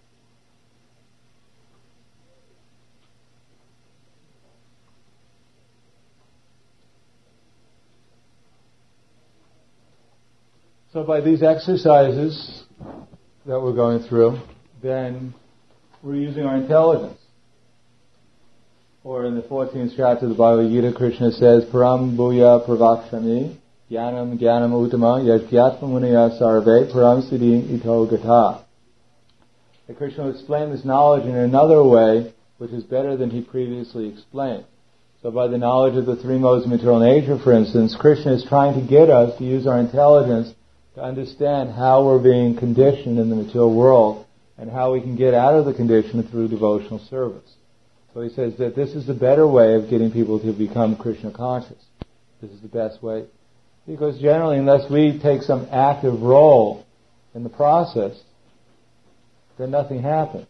So by these exercises that we're going through, then we're using our intelligence. Or in the 14th chapter of the Bhagavad Gita, Krishna says, Param Bhuya Pravakshami Jnanam Jnanam Uttama Yajgyatma Munaya Sarve Param Siddhim Ito Gata. And Krishna will explain this knowledge in another way, which is better than he previously explained. So by the knowledge of the three modes of material nature, for instance, Krishna is trying to get us to use our intelligence to understand how we're being conditioned in the material world and how we can get out of the condition through devotional service. So he says that this is the better way of getting people to become Krishna conscious. This is the best way. Because generally, unless we take some active role in the process, then nothing happens.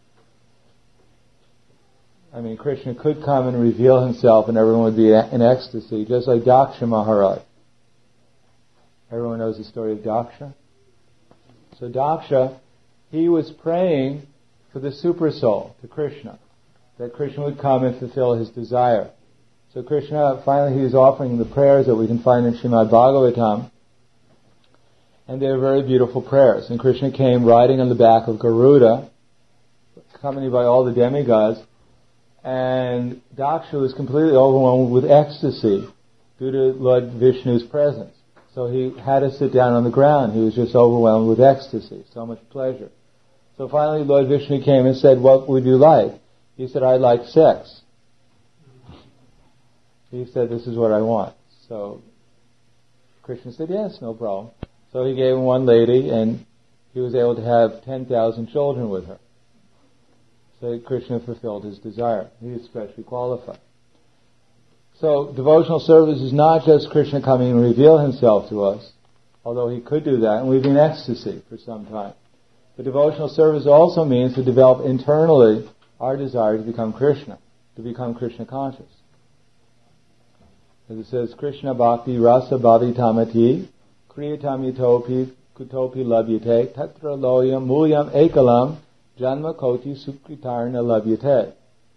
I mean, Krishna could come and reveal himself and everyone would be in ecstasy, just like Daksha Maharaj. Everyone knows the story of Daksha. So Daksha, he was praying for the super soul, to Krishna, that Krishna would come and fulfill his desire. So Krishna, finally he was offering the prayers that we can find in Srimad Bhagavatam, and they're very beautiful prayers. And Krishna came riding on the back of Garuda, accompanied by all the demigods, and Daksha was completely overwhelmed with ecstasy due to Lord Vishnu's presence. So he had to sit down on the ground. He was just overwhelmed with ecstasy, so much pleasure. So finally Lord Vishnu came and said, what would you like? He said, I'd like sex. He said, this is what I want. So Krishna said, yes, no problem. So he gave him one lady, and he was able to have 10,000 children with her. So Krishna fulfilled his desire. He is specially qualified. So devotional service is not just Krishna coming and reveal himself to us, although he could do that, and we'd be in ecstasy for some time. But devotional service also means to develop internally our desire to become Krishna conscious. As it says, Krishna bhakti rasa bhavitamati kriyatam yatopi kutopi labhyate tatra loyam mulyam ekalam janma koti sukritarna labhyate.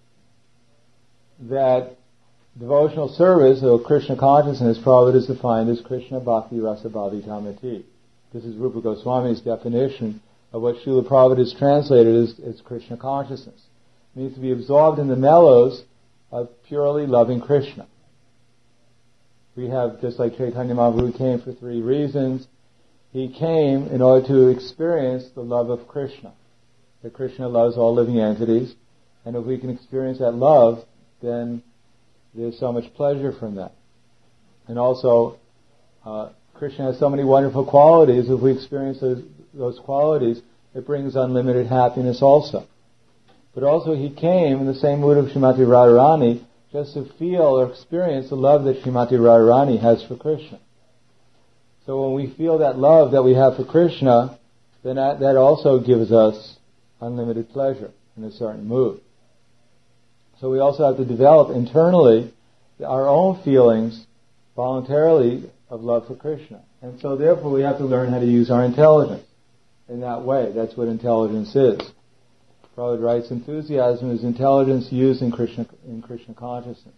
That devotional service or Krishna consciousness, Prabhupada is defined as Krishna bhakti rasa bhavitamati. This is Rupa Goswami's definition of what Srila Prabhupada has translated as Krishna consciousness. It means to be absorbed in the mellows of purely loving Krishna. We have, just like Chaitanya Mahaprabhu came for 3 reasons. He came in order to experience the love of Krishna. That Krishna loves all living entities. And if we can experience that love, then there's so much pleasure from that. And also, Krishna has so many wonderful qualities. If we experience those qualities, it brings unlimited happiness also. But also he came in the same mood of Srimati Radharani just to feel or experience the love that Srimati Radharani has for Krishna. So when we feel that love that we have for Krishna, then that also gives us unlimited pleasure in a certain mood. So we also have to develop internally our own feelings voluntarily of love for Krishna. And so therefore we have to learn how to use our intelligence in that way. That's what intelligence is. Prabhupada writes, enthusiasm is intelligence used in Krishna consciousness.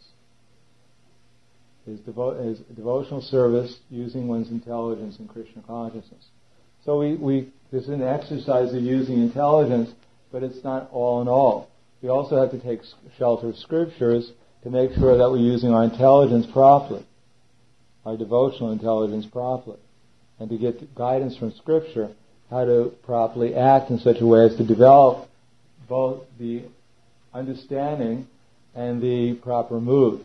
Is devotional service using one's intelligence in Krishna consciousness. So this is an exercise of using intelligence, but it's not all in all. We also have to take shelter of scriptures to make sure that we're using our intelligence properly, our devotional intelligence properly, and to get guidance from scripture how to properly act in such a way as to develop both the understanding and the proper mood.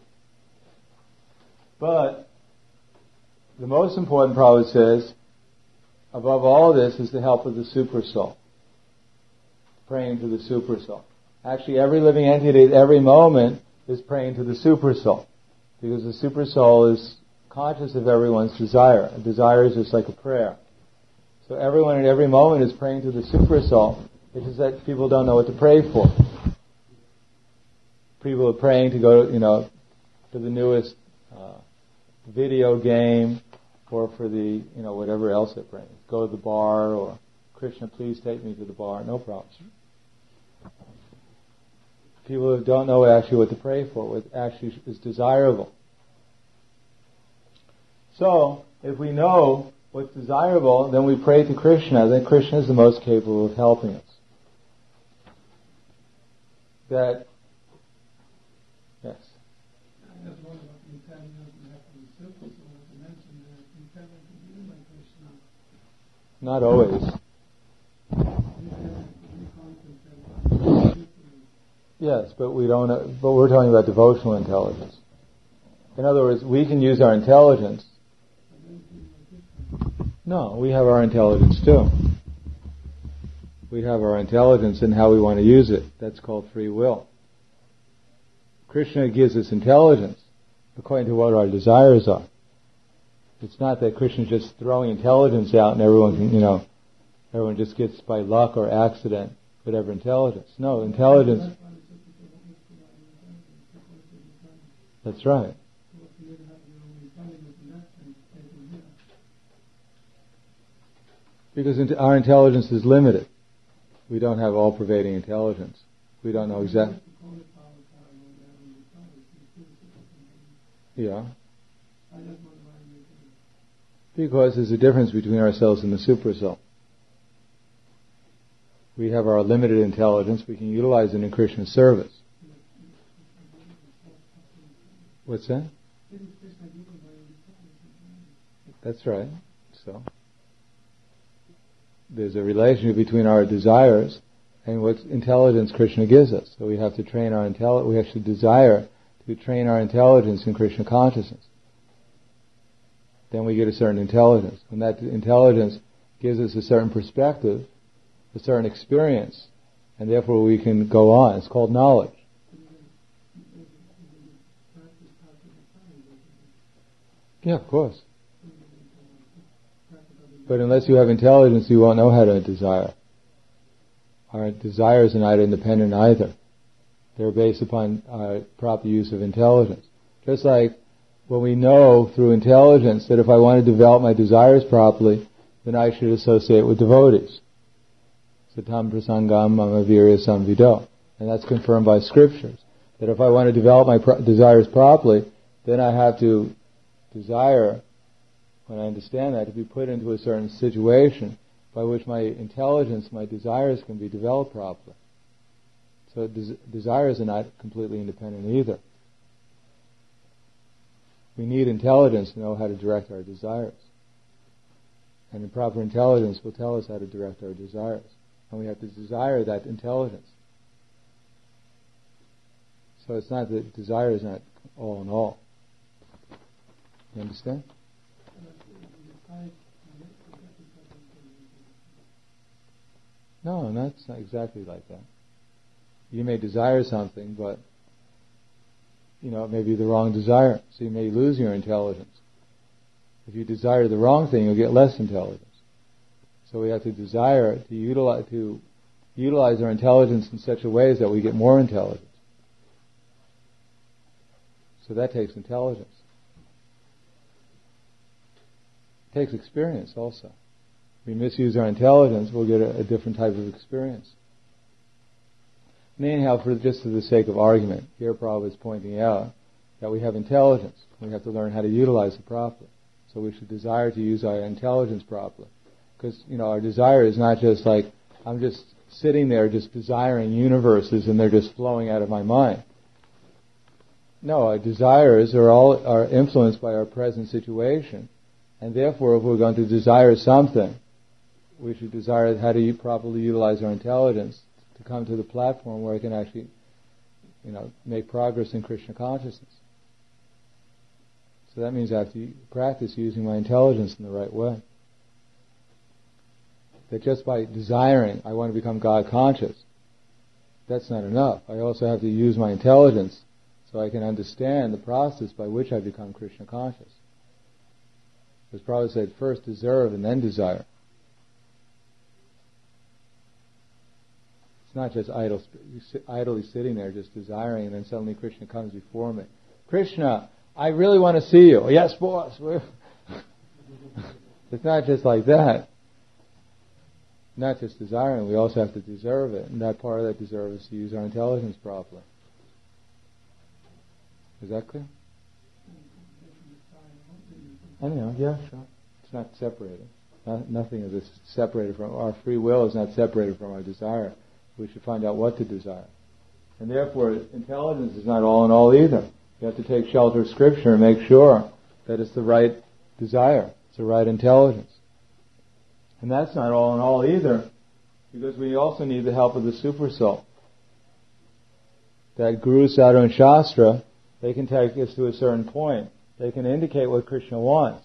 But the most important, Prabhupada says, above all this is the help of the Supersoul. Praying to the Supersoul. Actually, every living entity at every moment is praying to the Supersoul. Because the Supersoul is conscious of everyone's desire. A desire is just like a prayer. So everyone at every moment is praying to the Supersoul. It's just that people don't know what to pray for. People are praying to go, to the newest video game, or for the, whatever else they're praying. Go to the bar, or Krishna, please take me to the bar. No problem. People don't know actually what to pray for, what actually is desirable. So, if we know what's desirable, then we pray to Krishna. Then Krishna is the most capable of helping us. Yes. I just wonder what the intelligence we have from the Supersoul, as you mentioned, the intelligence is used by Krishna. Not always. Yes, but we don't. But we're talking about devotional intelligence. In other words, we can use our intelligence. No, we have our intelligence too. We have our intelligence and how we want to use it. That's called free will. Krishna gives us intelligence according to what our desires are. It's not that Krishna's just throwing intelligence out and everyone can, everyone just gets by luck or accident whatever intelligence. No, intelligence. That's right. Because our intelligence is limited. We don't have all-pervading intelligence. We don't know exactly. Yeah. Because there's a difference between ourselves and the Supersoul. We have our limited intelligence. We can utilize it in Krishna's service. What's that? That's right. So there's a relationship between our desires and what intelligence Krishna gives us. So we have to train our intelligence. We have to desire to to train our intelligence in Krishna consciousness. Then we get a certain intelligence. And that intelligence gives us a certain perspective, a certain experience, and therefore we can go on. It's called knowledge. Yeah, of course. But unless you have intelligence, you won't know how to desire. Our desires are not independent either. They're based upon proper use of intelligence. Just like when we know through intelligence that if I want to develop my desires properly, then I should associate with devotees. Satam prasangam mama virya samvido. And that's confirmed by scriptures. That if I want to develop my desires properly, then I have to desire, when I understand that, to be put into a certain situation by which my intelligence, my desires can be developed properly. So desires are not completely independent either. We need intelligence to know how to direct our desires. And the proper intelligence will tell us how to direct our desires. And we have to desire that intelligence. So it's not that desire is not all in all. You understand? No, that's not exactly like that. You may desire something, but it may be the wrong desire, so you may lose your intelligence. If you desire the wrong thing, you'll get less intelligence. So we have to desire to utilize our intelligence in such a way that we get more intelligence. So that takes intelligence. It takes experience also. If we misuse our intelligence, we'll get a different type of experience. And anyhow, just for the sake of argument, here Prabhupada is pointing out that we have intelligence. We have to learn how to utilize it properly. So we should desire to use our intelligence properly. Because, our desire is not just like, I'm just sitting there just desiring universes and they're just flowing out of my mind. No, our desires are influenced by our present situation. And therefore, if we're going to desire something, we should desire how to properly utilize our intelligence to come to the platform where I can actually, make progress in Krishna consciousness. So that means I have to practice using my intelligence in the right way. That just by desiring, I want to become God conscious, that's not enough. I also have to use my intelligence so I can understand the process by which I become Krishna conscious. As Prabhupada said, first deserve and then desire. It's not just idly sitting there just desiring and then suddenly Krishna comes before me. Krishna, I really want to see you. Oh, yes, boss. It's not just like that. Not just desiring, we also have to deserve it. And that part of that deserve is to use our intelligence properly. Is that clear? Anyhow, yeah, sure. It's not separated. Nothing of this is separated from our free will is not separated from our desire. We should find out what to desire. And therefore, intelligence is not all in all either. You have to take shelter of Scripture and make sure that it's the right desire. It's the right intelligence. And that's not all in all either, because we also need the help of the Super Soul. That Guru, Sadhu, and Shastra, they can take us to a certain point. They can indicate what Krishna wants.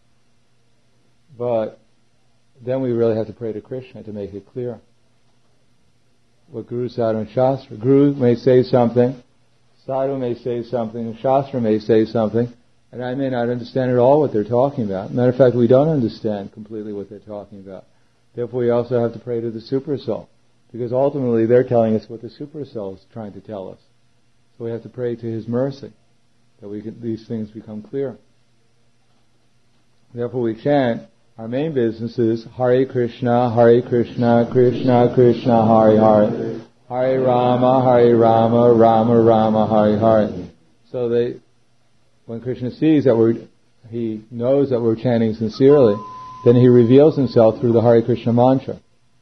But then we really have to pray to Krishna to make it clear. What Guru, Sadhu, and Shastra. Guru may say something, Sadhu may say something, and Shastra may say something, and I may not understand at all what they're talking about. Matter of fact, we don't understand completely what they're talking about. Therefore, we also have to pray to the Super Soul, because ultimately they're telling us what the Super Soul is trying to tell us. So we have to pray to His mercy, that these things become clear. Therefore, we chant. Our main business is Hare Krishna, Krishna Krishna, Hare Hare, Hare Rama, Rama Rama, Hare Hare. So when Krishna sees that He knows that we're chanting sincerely, then He reveals Himself through the Hare Krishna mantra.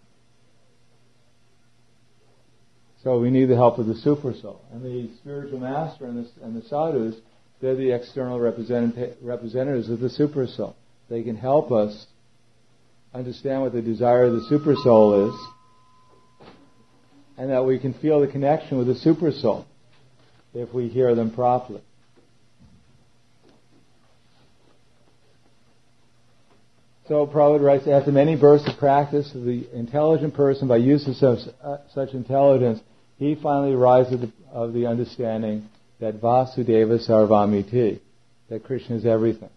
So we need the help of the Super Soul. And the spiritual master and the sadhus, they're the external representatives of the Super Soul. They can help us understand what the desire of the Super Soul is, and that we can feel the connection with the Super Soul. if we hear them properly. So Prabhupada writes, after many bursts of practice, the intelligent person, by use of such intelligence, he finally arises of the understanding that Vasudeva Sarvamiti, that Krishna is everything.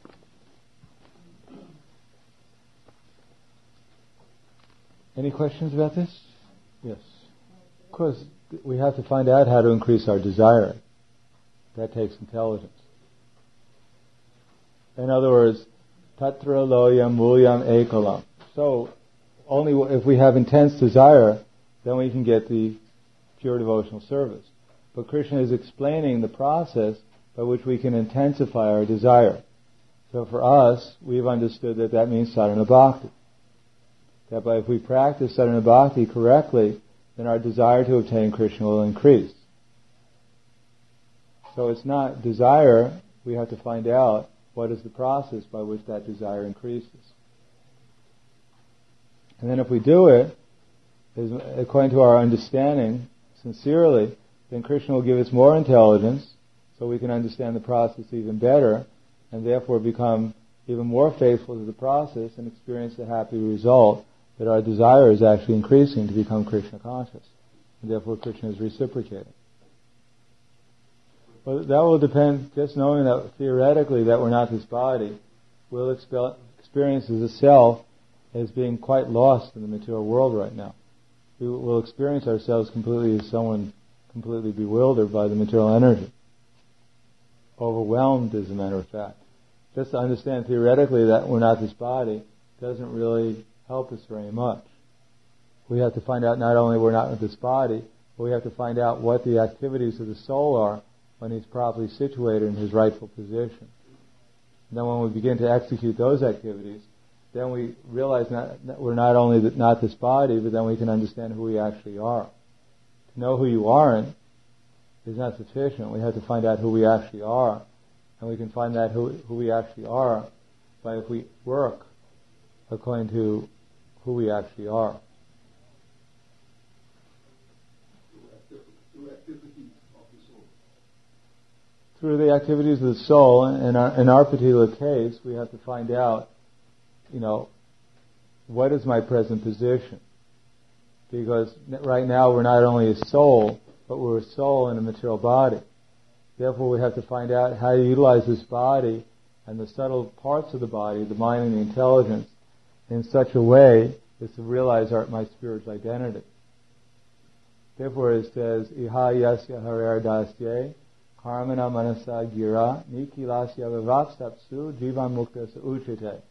Any questions about this? Yes. Of course, we have to find out how to increase our desire. That takes intelligence. In other words, Tatra loyam mulyam ekalam. So, only if we have intense desire, then we can get the pure devotional service. But Krishna is explaining the process by which we can intensify our desire. So for us, we've understood that means sadhana bhakti. That if we practice sadhana bhakti correctly, then our desire to obtain Krishna will increase. So it's not desire, we have to find out what is the process by which that desire increases. And then if we do it, according to our understanding, sincerely, then Krishna will give us more intelligence, so we can understand the process even better, and therefore become even more faithful to the process and experience the happy result that our desire is actually increasing to become Krishna conscious. And therefore Krishna is reciprocating. Well, that will depend, just knowing that theoretically that we're not this body, we'll experience as a self as being quite lost in the material world right now. We will experience ourselves completely as someone completely bewildered by the material energy. Overwhelmed, as a matter of fact. Just to understand theoretically that we're not this body doesn't really help us very much. We have to find out not only we're not this body, but we have to find out what the activities of the soul are when he's properly situated in his rightful position. And then when we begin to execute those activities, then we realize we're not only not this body, but then we can understand who we actually are. To know who you aren't is not sufficient. We have to find out who we actually are. And we can find out who we actually are by if we work according to who we actually are. Through the activities of the soul, in our particular case, we have to find out, what is my present position? Because right now we're not only a soul, but we're a soul in a material body. Therefore we have to find out how to utilize this body and the subtle parts of the body, the mind and the intelligence, in such a way as to realize my spiritual identity. Therefore it says, Iha yasya harer dasye, karmana manasa gira, nikilasya vavapsapsu, jivan mukta uchite.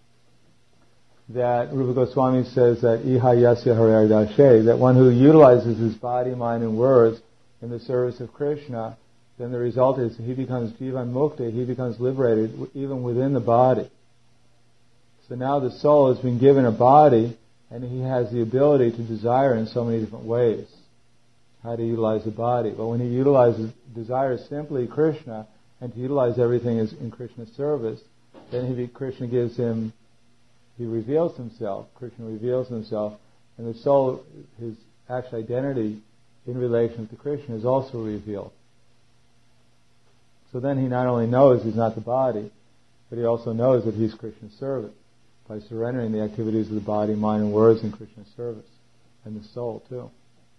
That Rupa Goswami says that Iha yasya harer dasye, that one who utilizes his body, mind and words in the service of Krishna, then the result is he becomes jivan mukta, he becomes liberated even within the body. So now the soul has been given a body and he has the ability to desire in so many different ways how to utilize the body. But when he desires simply Krishna and to utilize everything in Krishna's service, then Krishna reveals himself, Krishna reveals himself, and the soul, his actual identity in relation to Krishna is also revealed. So then he not only knows he's not the body, but he also knows that he's Krishna's servant by surrendering the activities of the body, mind, and words in Krishna's service, and the soul too.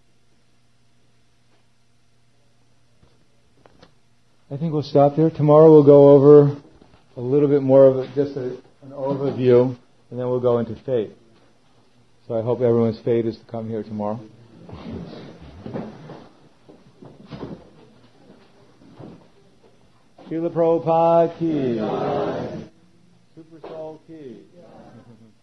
I think we'll stop there. Tomorrow we'll go over a little bit more of just an overview, and then we'll go into fate. So I hope everyone's fate is to come here tomorrow. Srila Prabhupada ki. Super Soul ki.